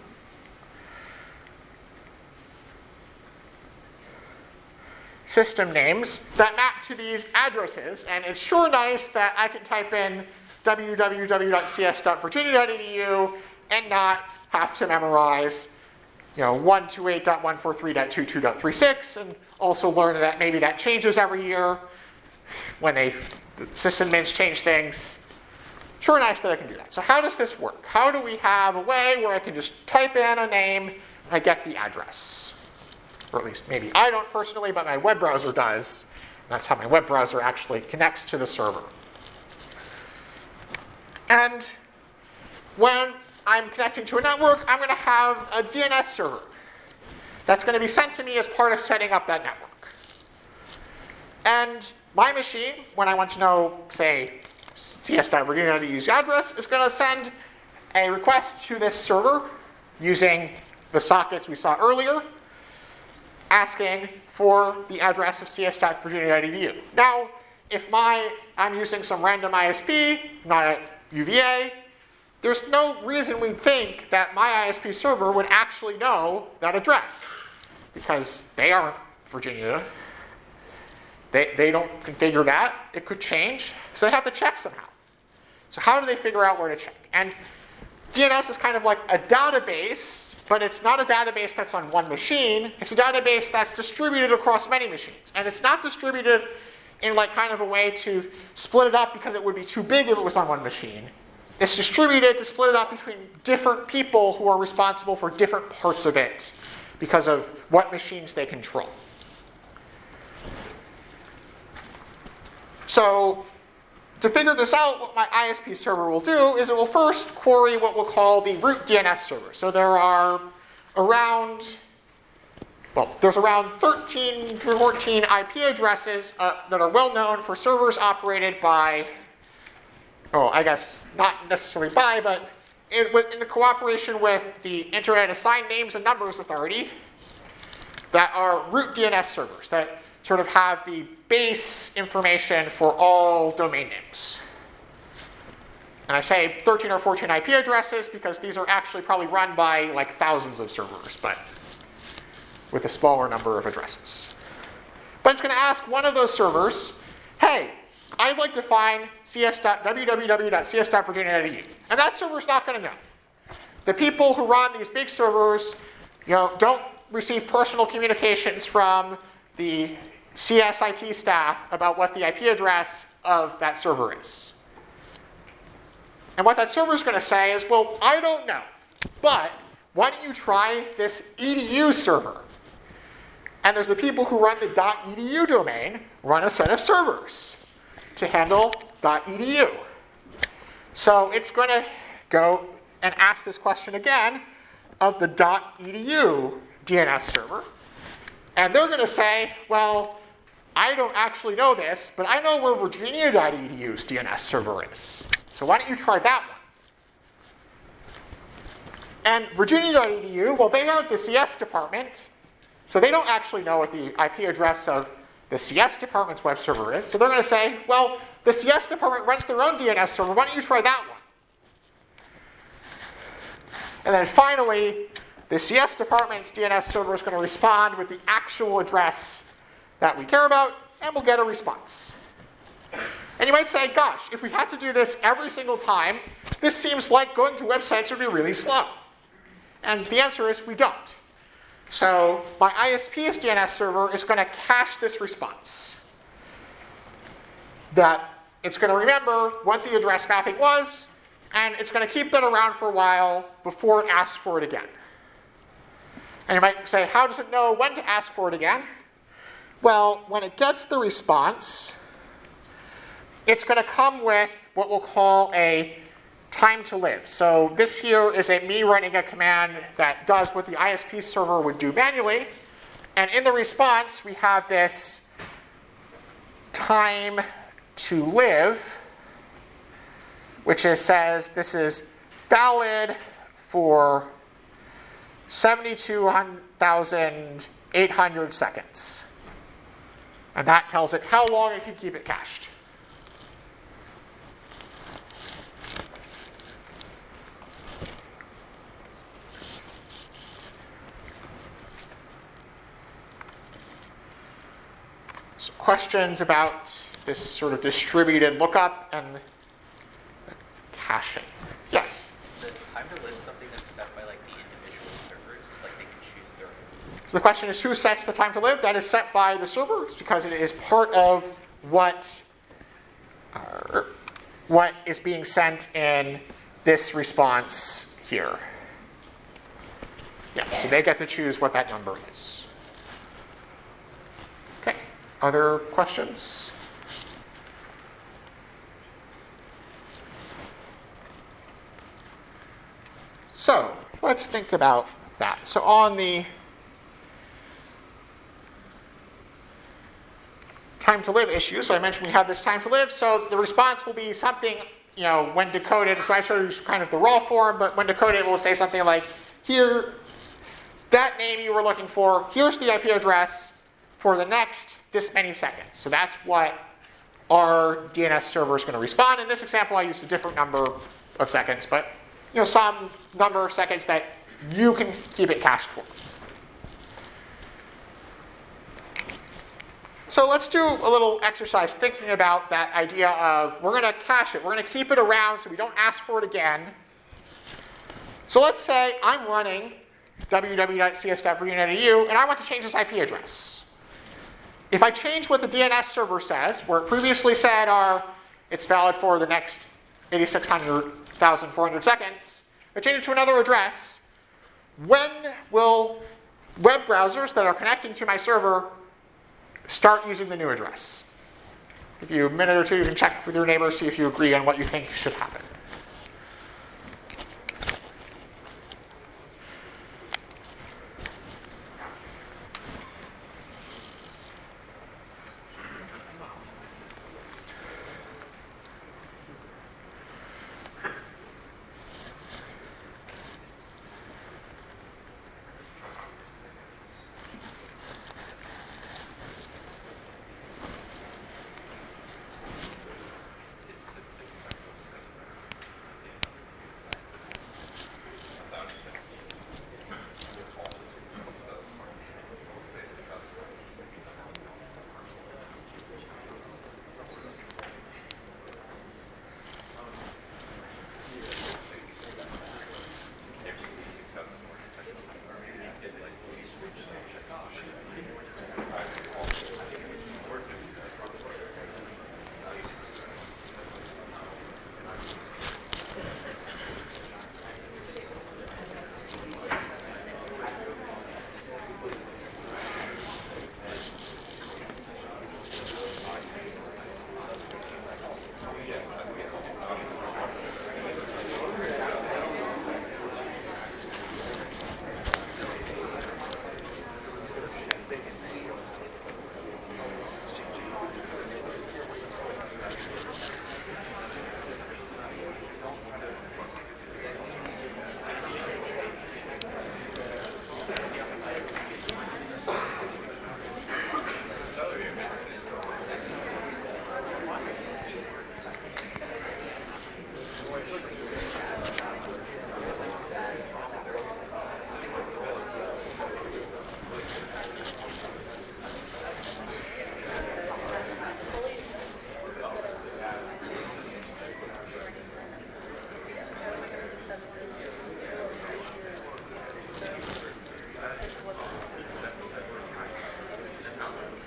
System names that map to these addresses, and it's sure nice that I can type in www.cs.virginia.edu and not have to memorize 128.143.22.36 and also learn that maybe that changes every year when the system admins change things. Sure nice that I can do that. So how does this work? How do we have a way where I can just type in a name and I get the address? Or at least maybe I don't personally, but my web browser does. That's how my web browser actually connects to the server. And when I'm connecting to a network, I'm going to have a DNS server that's going to be sent to me as part of setting up that network. And my machine, when I want to know, say, cs.virginia.edu's address, is going to send a request to this server using the sockets we saw earlier, asking for the address of cs.virginia.edu. Now, if I'm using some random ISP, not at UVA, there's no reason we'd think that my ISP server would actually know that address, because they aren't Virginia. They don't configure that. It could change, so they have to check somehow. So how do they figure out where to check? And DNS is kind of like a database, but it's not a database that's on one machine. It's a database that's distributed across many machines. And it's not distributed in kind of a way to split it up because it would be too big if it was on one machine. It's distributed to split it up between different people who are responsible for different parts of it because of what machines they control. So to figure this out, what my ISP server will do is it will first query what we'll call the root DNS server. So there are around 13 to 14 IP addresses that are well known for servers operated by, I guess not necessarily by, but in the cooperation with the Internet Assigned Names and Numbers Authority that are root DNS servers that sort of have the base information for all domain names. And I say 13 or 14 IP addresses because these are actually probably run by thousands of servers, but with a smaller number of addresses. But it's going to ask one of those servers, hey, I'd like to find www.cs.virginia.edu. And that server's not going to know. The people who run these big servers, don't receive personal communications from the CSIT staff about what the IP address of that server is. And what that server is going to say is, well, I don't know, but why don't you try this edu server? And there's the people who run the .edu domain run a set of servers to handle .edu. So it's going to go and ask this question again of the .edu DNS server. And they're going to say, well, I don't actually know this, but I know where Virginia.edu's DNS server is. So why don't you try that one? And Virginia.edu, well, they aren't the CS department. So they don't actually know what the IP address of the CS department's web server is. So they're going to say, well, the CS department runs their own DNS server. Why don't you try that one? And then finally, the CS department's DNS server is going to respond with the actual address that we care about, and we'll get a response. And you might say, gosh, if we had to do this every single time, this seems like going to websites would be really slow. And the answer is we don't. So my ISP's DNS server is going to cache this response. That it's going to remember what the address mapping was, and it's going to keep that around for a while before it asks for it again. And you might say, how does it know when to ask for it again? Well, when it gets the response, it's going to come with what we'll call a time to live. So this here is me running a command that does what the ISP server would do manually. And in the response, we have this time to live, which says this is valid for 72,800 seconds. And that tells it how long it can keep it cached. So questions about this sort of distributed lookup and caching? Yes? The time to live is something that's set by like the individual servers, like they can choose their own. So the question is, who sets the time to live? That is set by the servers because it is part of what is being sent in this response here. Yeah, so they get to choose what that number is. Okay, other questions? So let's think about that. So on the time to live issue, so I mentioned we have this time to live, so the response will be something, when decoded, so I showed you kind of the raw form, but when decoded it will say something like, here, that name you were looking for, here's the IP address for the next this many seconds. So that's what our DNS server is going to respond. In this example I used a different number of seconds, but some number of seconds that you can keep it cached for. So let's do a little exercise thinking about that idea of we're going to cache it. We're going to keep it around so we don't ask for it again. So let's say I'm running www.cs.vrun.edu and I want to change this IP address. If I change what the DNS server says, where it previously said it's valid for the next 8,600,400 seconds, I change it to another address, when will web browsers that are connecting to my server start using the new address? If you have a minute or two, you can check with your neighbors, see if you agree on what you think should happen.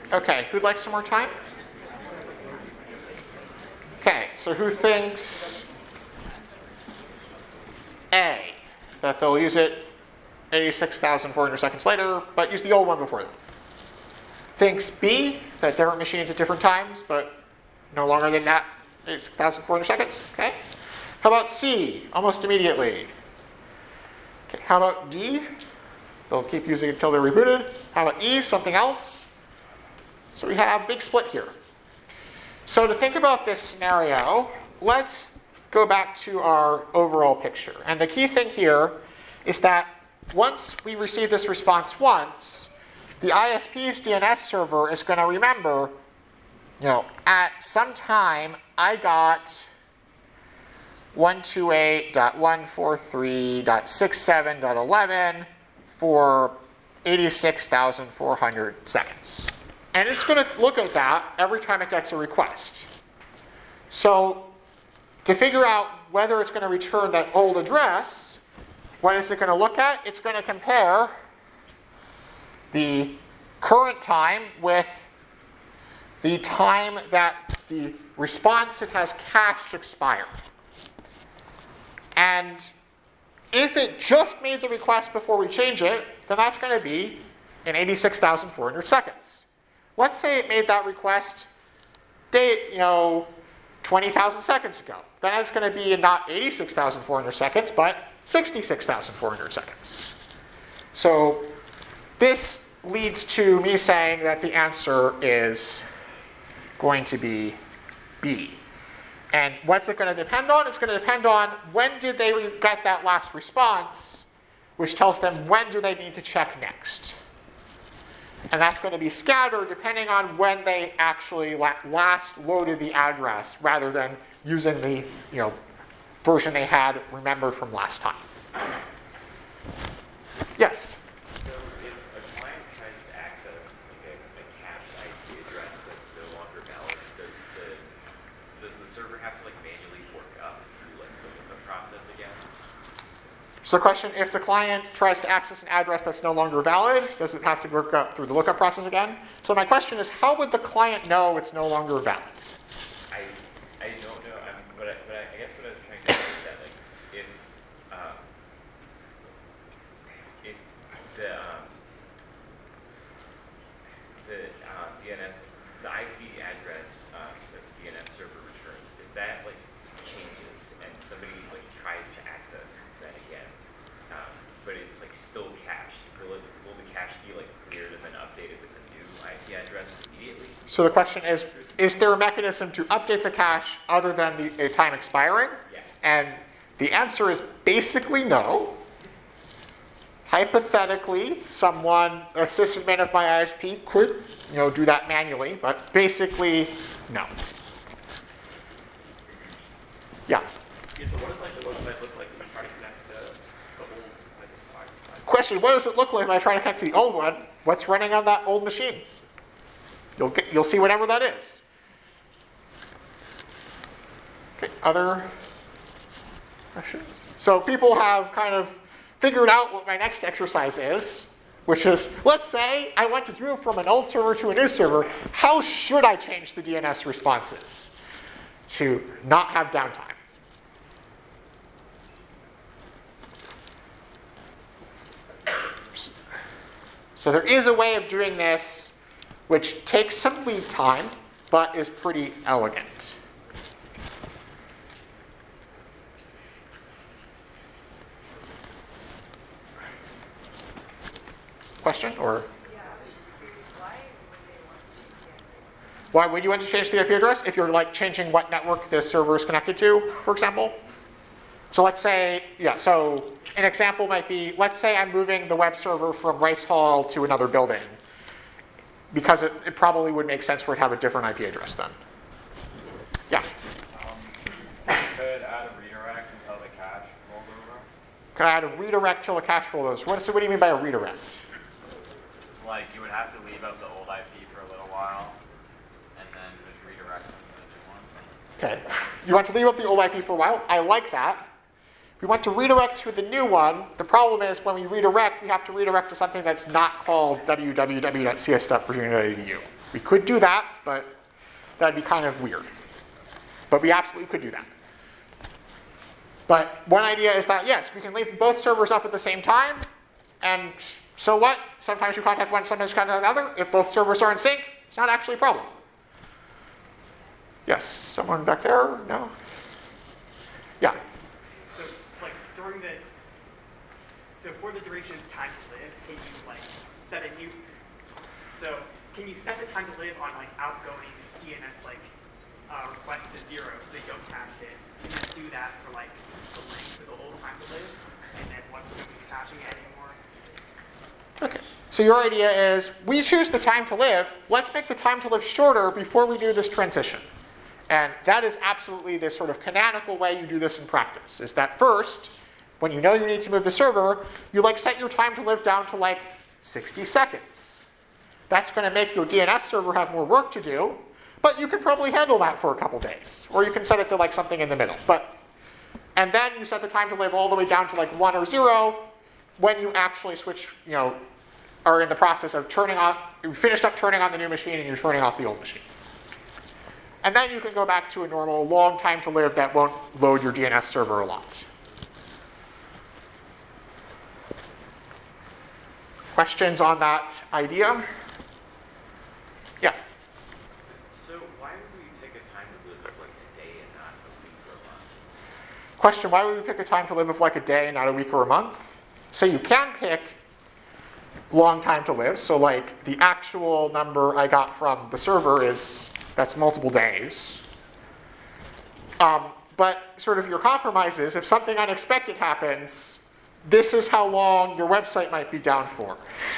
Okay, who'd like some more time? Okay, so who thinks A, that they'll use it 86,400 seconds later, but use the old one before that? Thinks B, that different machines at different times, but no longer than that 86,400 seconds? Okay. How about C, almost immediately? Okay, how about D? They'll keep using it until they're rebooted. How about E, something else? So we have a big split here. So to think about this scenario, let's go back to our overall picture. And the key thing here is that once we receive this response once, the ISP's DNS server is going to remember, at some time I got 128.143.67.11 for 86,400 seconds. And it's going to look at that every time it gets a request. So to figure out whether it's going to return that old address, what is it going to look at? It's going to compare the current time with the time that the response it has cached expired. And if it just made the request before we change it, then that's going to be in 86,400 seconds. Let's say it made that request 20,000 seconds ago. Then it's going to be in not 86,400 seconds, but 66,400 seconds. So this leads to me saying that the answer is going to be B. And what's it going to depend on? It's going to depend on when did they get that last response, which tells them when do they need to check next. And that's going to be scattered depending on when they actually last loaded the address rather than using the version they had remembered from last time. Yes? So if a client tries to access a cached IP address that's no longer valid, does the server have to manually work up through the lookup process again? So the question, if the client tries to access an address that's no longer valid, does it have to work up through the lookup process again? So my question is, how would the client know it's no longer valid? I don't know, but I guess what I was trying to say is that if the DNS, the IP address that the DNS server returns, if that changes and somebody tries to access that again, but it's still cached, will the cache be cleared and then updated with a new IP address immediately? So the question is there a mechanism to update the cache other than the time expiring? Yeah. And the answer is basically no. Hypothetically, a sysadmin of my ISP could do that manually, but basically, no. Yeah. Yeah, so what does the website look like when you try to connect to the old Slack? Question, what does it look like when I try to connect to the old one? What's running on that old machine? You'll see whatever that is. Okay, other questions? So people have kind of figured out what my next exercise is, which is, let's say I want to move from an old server to a new server. How should I change the DNS responses to not have downtime? So there is a way of doing this which takes some lead time, but is pretty elegant. Question? Or Yeah, I was just curious, why would they want to change the IP? why would you want to change the IP address? If you're changing what network the server is connected to, for example. So let's say, so an example might be, let's say I'm moving the web server from Rice Hall to another building, because it probably would make sense for it to have a different IP address then. Yeah? Could add a redirect until the cache rolls over. Can I add a redirect till the cache rolls? What do you mean by a redirect? You would have to leave out the old IP for a little while, and then just redirect them to the new one. Okay. You want to leave up the old IP for a while? I like that. We want to redirect to the new one. The problem is when we redirect, we have to redirect to something that's not called www.cs.virginia.edu. We could do that, but that'd be kind of weird. But we absolutely could do that. But one idea is that, yes, we can leave both servers up at the same time, and so what? Sometimes you contact one, sometimes you contact the other. If both servers are in sync, it's not actually a problem. Yes, someone back there? No? Yeah. So, like, for the duration of time to live, can you, like, set a new, so, can you set the time to live on, like, outgoing DNS, like, requests to 0 so they don't cache it, and then do that for, like, the length of the whole time to live, and then once nobody's caching it anymore? Okay. So your idea is, we choose the time to live, let's make the time to live shorter before we do this transition. And that is absolutely the sort of canonical way you do this in practice, is that first, when you know you need to move the server, you like set your time to live down to like 60 seconds. That's going to make your DNS server have more work to do, but you can probably handle that for a couple days. Or you can set it to like something in the middle. And then you set the time to live all the way down to like 1 or 0 when you actually switch, are in the process of turning on, you finished up turning on the new machine and you're turning off the old machine. And then you can go back to a normal long time to live that won't load your DNS server a lot. Questions on that idea? Yeah. So why would we pick a time to live of like a day and not a week or a month? Question, why would we pick a time to live of like a day and not a week or a month? So you can pick long time to live. So like the actual number I got from the server that's multiple days. But sort of your compromise is if something unexpected happens, this is how long your website might be down for.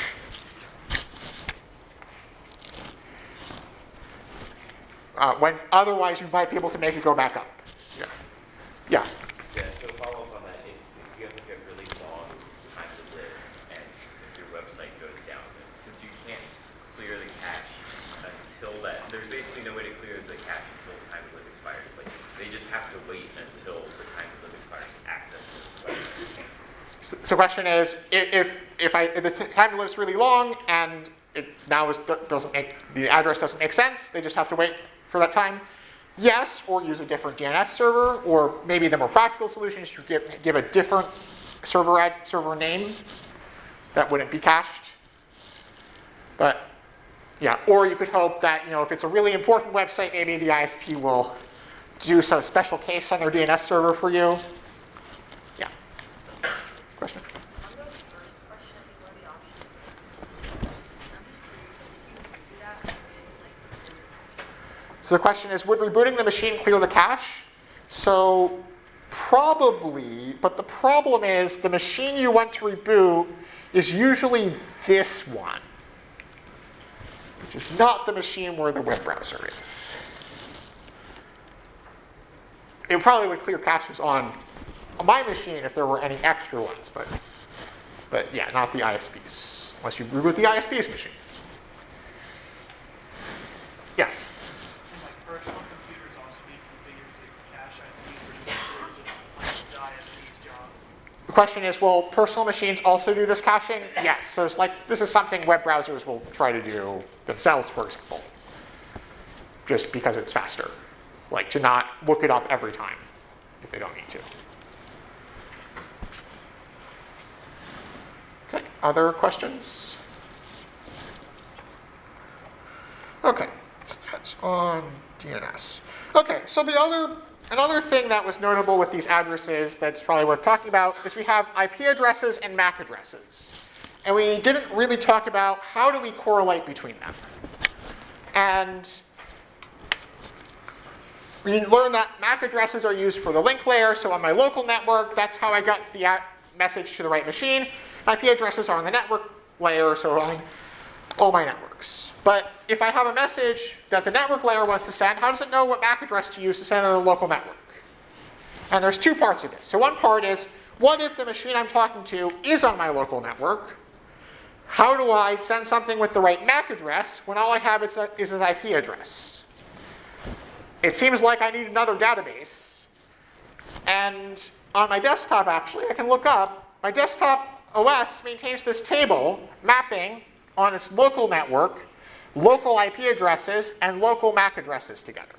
When otherwise you might be able to make it go back up. Yeah. Yeah, so follow up on that. If you have like a really long time to live and if your website goes down, then since you can't clear the cache until that, there's basically no way to clear the cache until the time to live expires. Like they just have to wait until the time to live expires to access the website. So the question is, if the time to live is really long and it now the address doesn't make sense, they just have to wait for that time. Yes, or use a different DNS server, or maybe the more practical solution is to give a different server name that wouldn't be cached. But yeah, or you could hope that if it's a really important website, maybe the ISP will do some special case on their DNS server for you. Yeah. Question? On the first question, I think one of the options is, I'm just curious if you do that in So the question is, would rebooting the machine clear the cache? So probably, but the problem is the machine you want to reboot is usually this one, which is not the machine where the web browser is. It probably would clear caches on my machine if there were any extra ones, but yeah, not the ISP's, unless you reboot the ISP's machine. Yes? And like personal computers also be configured to cache IPs, or just the ISP's job? The question is, will personal machines also do this caching? Yes. So it's like this is something web browsers will try to do themselves, for example, just because it's faster. Like to not look it up every time if they don't need to. Okay, other questions? Okay, so that's on DNS. Okay, so another thing that was notable with these addresses that's probably worth talking about is we have IP addresses and MAC addresses. And we didn't really talk about how do we correlate between them. And we learned that MAC addresses are used for the link layer. So on my local network, that's how I got the message to the right machine. IP addresses are on the network layer, so on all my networks. But if I have a message that the network layer wants to send, how does it know what MAC address to use to send to the local network? And there's two parts of this. So one part is, what if the machine I'm talking to is on my local network? How do I send something with the right MAC address when all I have is his IP address? It seems like I need another database. And on my desktop, actually, I can look up, my desktop OS maintains this table mapping on its local network local IP addresses and local MAC addresses together.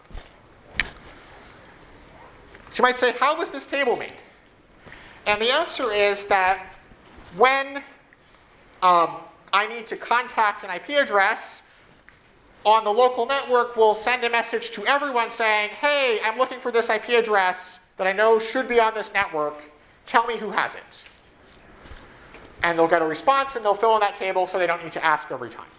So you might say, how was this table made? And the answer is that when I need to contact an IP address, on the local network, we'll send a message to everyone saying, hey, I'm looking for this IP address that I know should be on this network. Tell me who has it. And they'll get a response, and they'll fill in that table so they don't need to ask every time.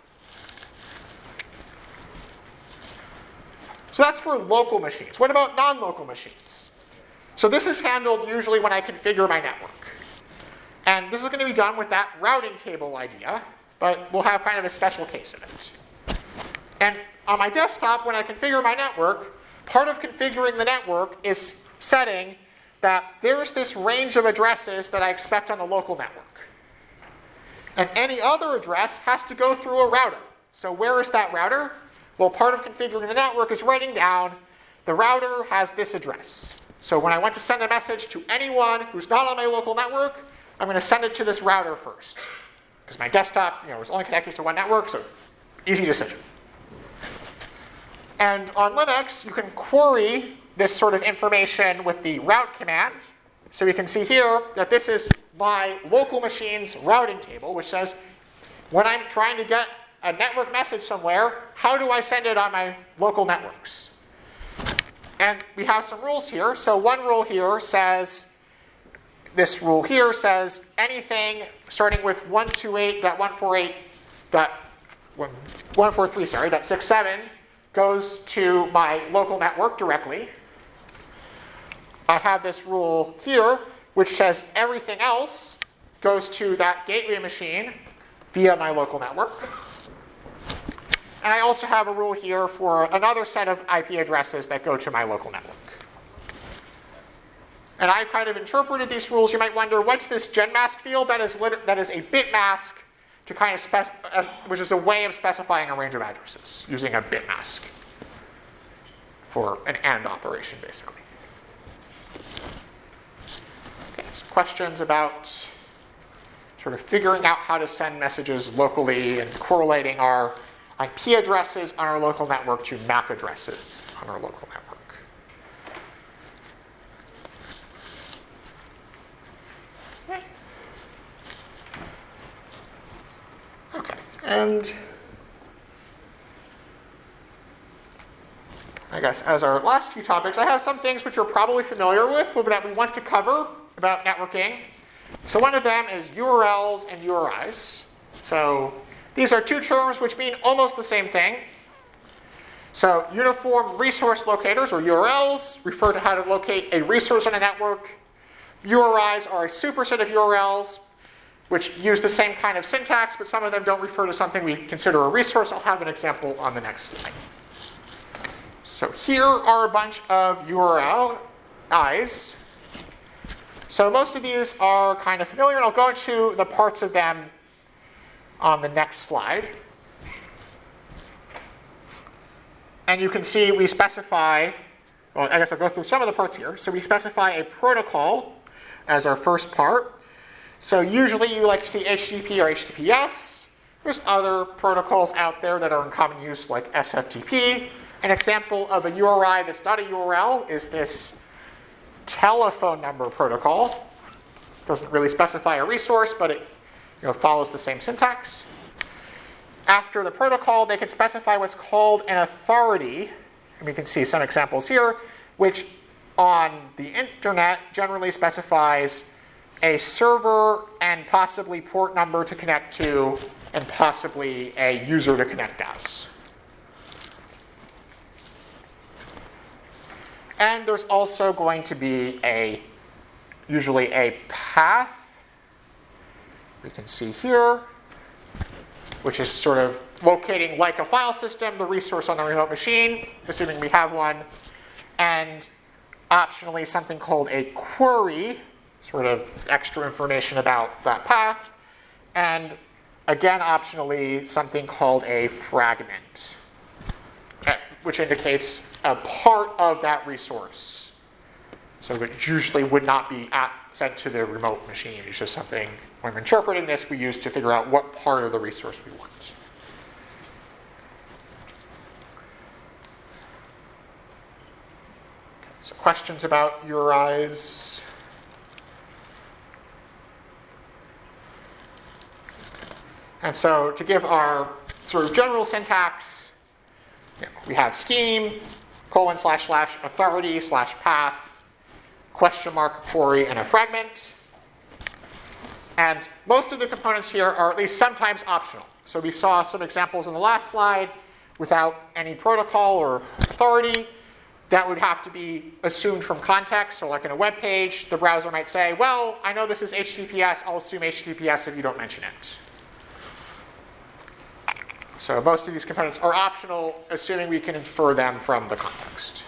So that's for local machines. What about non-local machines? So this is handled usually when I configure my network. And this is going to be done with that routing table idea, but we'll have kind of a special case of it. And on my desktop, when I configure my network, part of configuring the network is setting that there's this range of addresses that I expect on the local network. And any other address has to go through a router. So where is that router? Well, part of configuring the network is writing down the router has this address. So when I want to send a message to anyone who's not on my local network, I'm going to send it to this router first. Because my desktop is only connected to one network, so easy decision. And on Linux, you can query this sort of information with the route command. So we can see here that this is my local machine's routing table, which says, when I'm trying to get a network message somewhere, how do I send it on my local networks? And we have some rules here. So one rule here says, this rule here says anything starting with 128.143.67 goes to my local network directly. I have this rule here, which says everything else goes to that gateway machine via my local network. And I also have a rule here for another set of IP addresses that go to my local network. And I've kind of interpreted these rules. You might wonder, what's this genmask field? That is a bit mask to kind of which is a way of specifying a range of addresses using a bit mask for an AND operation, basically. Okay, so questions about sort of figuring out how to send messages locally and correlating our IP addresses on our local network to MAC addresses on our local network. Okay, and I guess as our last few topics, I have some things which you're probably familiar with, but that we want to cover about networking. So one of them is URLs and URIs. So these are two terms which mean almost the same thing. So uniform resource locators, or URLs, refer to how to locate a resource on a network. URIs are a superset of URLs, which use the same kind of syntax, but some of them don't refer to something we consider a resource. I'll have an example on the next slide. So here are a bunch of URLs. So most of these are kind of familiar, and I'll go into the parts of them on the next slide. And you can see we specify, well, I guess I'll go through some of the parts here. So we specify a protocol as our first part. So usually you like to see HTTP or HTTPS. There's other protocols out there that are in common use, like SFTP. An example of a URI that's not a URL is this telephone number protocol. Doesn't really specify a resource, but it follows the same syntax. After the protocol, they can specify what's called an authority. And we can see some examples here, which on the internet generally specifies a server and possibly port number to connect to, and possibly a user to connect as. And there's also going to be usually a path. We can see here, which is sort of locating, like a file system, the resource on the remote machine, assuming we have one. And optionally, something called a query, sort of extra information about that path. And again, optionally, something called a fragment, which indicates a part of that resource. So it usually would not be sent to the remote machine. It's just something, when we're interpreting this, we use to figure out what part of the resource we want. So questions about URIs? And so to give our sort of general syntax, we have scheme, / authority / path, question mark, query, and a fragment. And most of the components here are at least sometimes optional. So we saw some examples in the last slide without any protocol or authority. That would have to be assumed from context. So like in a web page, the browser might say, well, I know this is HTTPS, I'll assume HTTPS if you don't mention it. So most of these components are optional, assuming we can infer them from the context.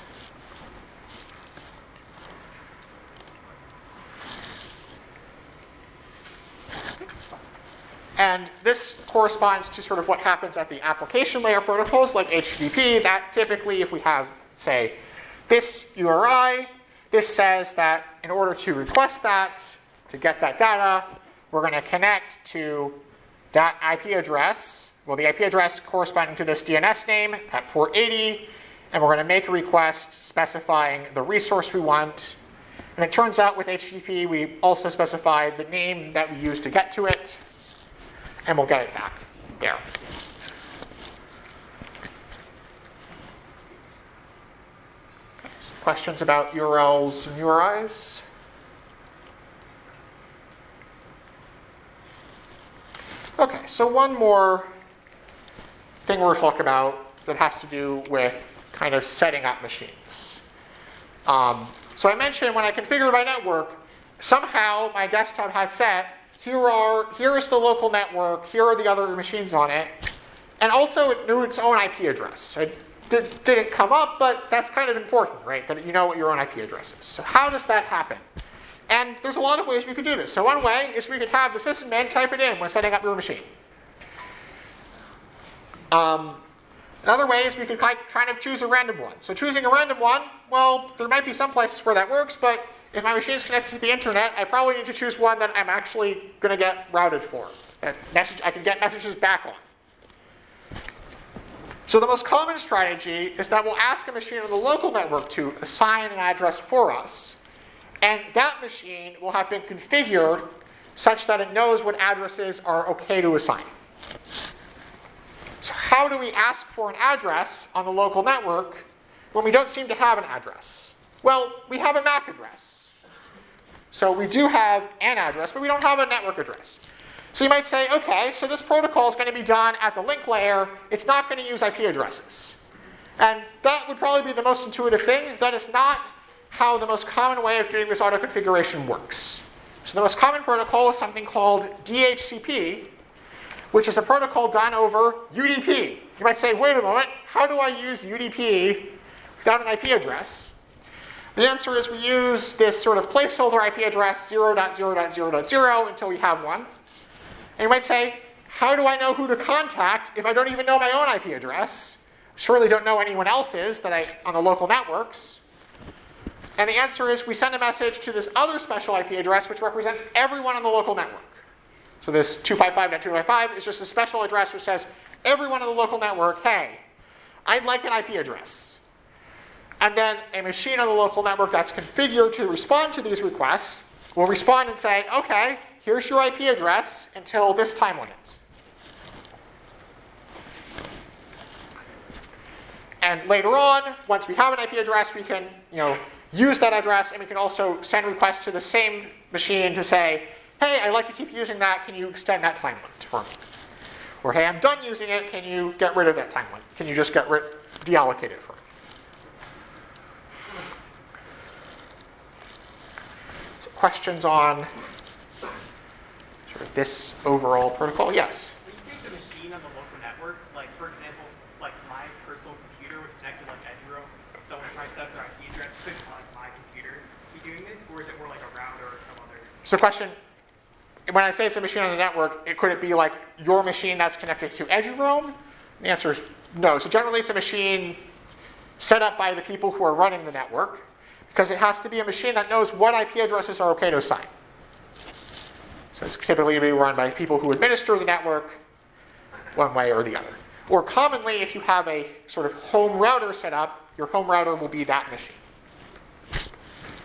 And this corresponds to sort of what happens at the application layer protocols like HTTP. That typically, if we have, say, this URI, this says that in order to request that, to get that data, we're going to connect to that IP address. Well, the IP address corresponding to this DNS name at port 80, and we're going to make a request specifying the resource we want. And it turns out with HTTP, we also specified the name that we use to get to it, and we'll get it back there. Okay, some questions about URLs and URIs? Okay, so one more thing we're talking about that has to do with kind of setting up machines. So I mentioned when I configured my network, somehow my desktop had set, here is the local network, here are the other machines on it, and also it knew its own IP address. It didn't come up, but that's kind of important, right, that you know what your own IP address is. So how does that happen? And there's a lot of ways we could do this. So one way is we could have the sysadmin type it in when setting up your machine. Another way is we could kind of choose a random one. So choosing a random one, well, there might be some places where that works, but if my machine is connected to the internet, I probably need to choose one that I'm actually going to get routed for, that I can get messages back on. So the most common strategy is that we'll ask a machine on the local network to assign an address for us, and that machine will have been configured such that it knows what addresses are okay to assign. So how do we ask for an address on the local network when we don't seem to have an address? Well, we have a MAC address. So we do have an address, but we don't have a network address. So you might say, okay, so this protocol is going to be done at the link layer. It's not going to use IP addresses. And that would probably be the most intuitive thing. That is not how the most common way of doing this auto configuration works. So the most common protocol is something called DHCP, which is a protocol done over UDP. You might say, wait a moment, how do I use UDP without an IP address? The answer is we use this sort of placeholder IP address 0.0.0.0 until we have one. And you might say, how do I know who to contact if I don't even know my own IP address? Surely don't know anyone else's on the local networks. And the answer is we send a message to this other special IP address which represents everyone on the local network. So this 255.255 is just a special address which says, everyone on the local network, hey, I'd like an IP address. And then a machine on the local network that's configured to respond to these requests will respond and say, okay, here's your IP address until this time limit. And later on, once we have an IP address, we can use that address, and we can also send requests to the same machine to say, hey, I'd like to keep using that. Can you extend that time limit for me? Or, hey, I'm done using it. Can you get rid of that time limit? Can you just deallocate it for me? So questions on sort of this overall protocol? Yes? When you say it's a machine on the local network, like, for example, like my personal computer was connected like EduRoam, someone tries to set their IP address, could my computer be doing this? Or is it more like a router or some other? So question, when I say it's a machine on the network, could it be like your machine that's connected to EduRoam? The answer is no. So generally it's a machine set up by the people who are running the network, because it has to be a machine that knows what IP addresses are okay to assign. So it's typically going to be run by people who administer the network one way or the other. Or commonly, if you have a sort of home router set up, your home router will be that machine.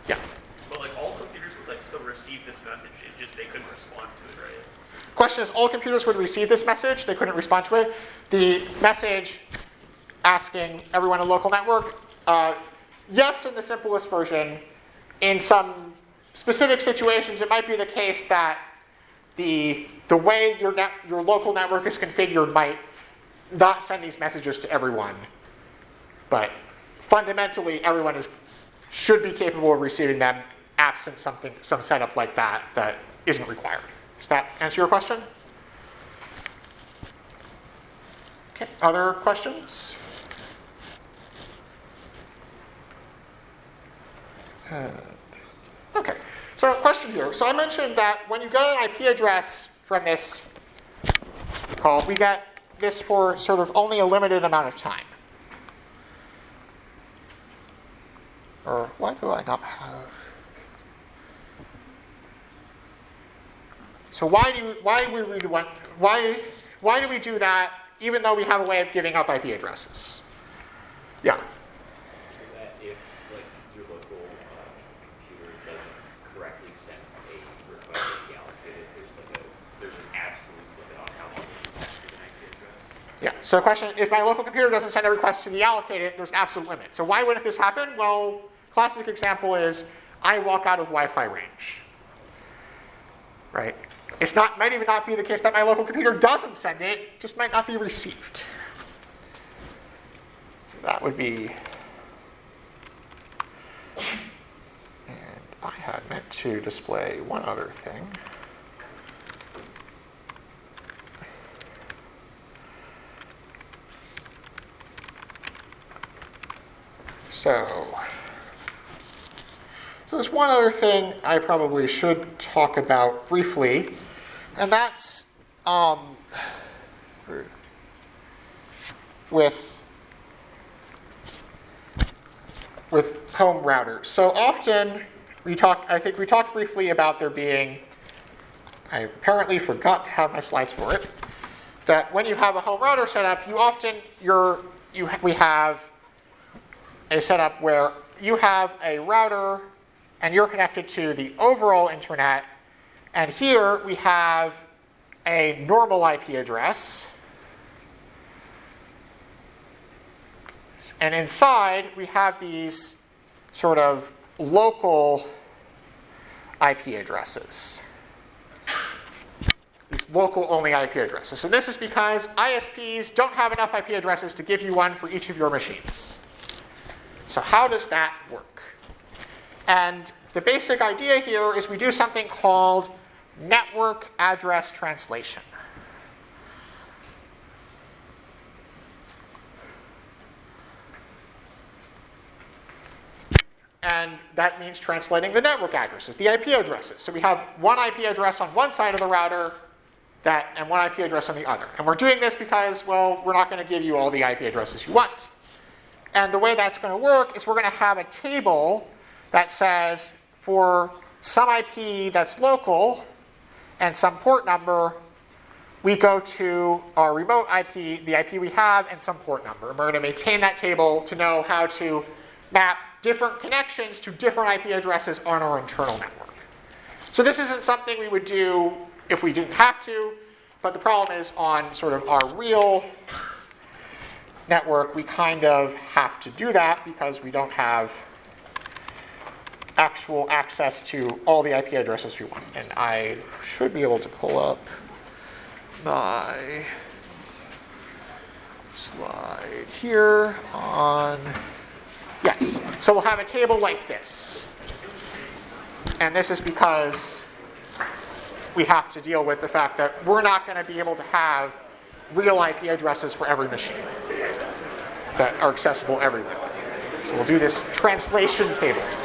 Yeah. But like all computers would like still receive this message. It just they couldn't respond to it, right? Question is, all computers would receive this message. They couldn't respond to it. The message asking everyone in a local network, yes, in the simplest version. In some specific situations, it might be the case that the way your local network is configured might not send these messages to everyone. But fundamentally, everyone should be capable of receiving them absent some setup like that isn't required. Does that answer your question? Okay, other questions? Okay, so a question here. So I mentioned that when you get an IP address from this call, we get this for sort of only a limited amount of time. Or why do I not have? So why do we do that even though we have a way of giving up IP addresses? Yeah. So that if like your local computer doesn't correctly send a request to be allocated, there's an absolute limit on how long you can capture an IP address. Yeah. So the question, if my local computer doesn't send a request to be allocated, there's an absolute limit. So why wouldn't this happen? Well, classic example is I walk out of Wi-Fi range. Right? Might even not be the case that my local computer doesn't send it, just might not be received. That would be, and I had meant to display one other thing. So there's one other thing I probably should talk about briefly, and that's with home routers. So often I think we talked briefly about there being, I apparently forgot to have my slides for it, that when you have a home router set up, we have a setup where you have a router and you're connected to the overall internet, and here we have a normal IP address, and inside we have these sort of local IP addresses. These local only IP addresses. And this is because ISPs don't have enough IP addresses to give you one for each of your machines. So how does that work? And the basic idea here is we do something called network address translation. And that means translating the network addresses, the IP addresses. So we have one IP address on one side of the router and one IP address on the other. And we're doing this because, well, we're not going to give you all the IP addresses you want. And the way that's going to work is we're going to have a table that says for some IP that's local and some port number, we go to our remote IP, the IP we have, and some port number. And we're going to maintain that table to know how to map different connections to different IP addresses on our internal network. So this isn't something we would do if we didn't have to, but the problem is on sort of our real network, we kind of have to do that because we don't have actual access to all the IP addresses we want. And I should be able to pull up my slide here on, yes. So we'll have a table like this. And this is because we have to deal with the fact that we're not going to be able to have real IP addresses for every machine that are accessible everywhere. So we'll do this translation table.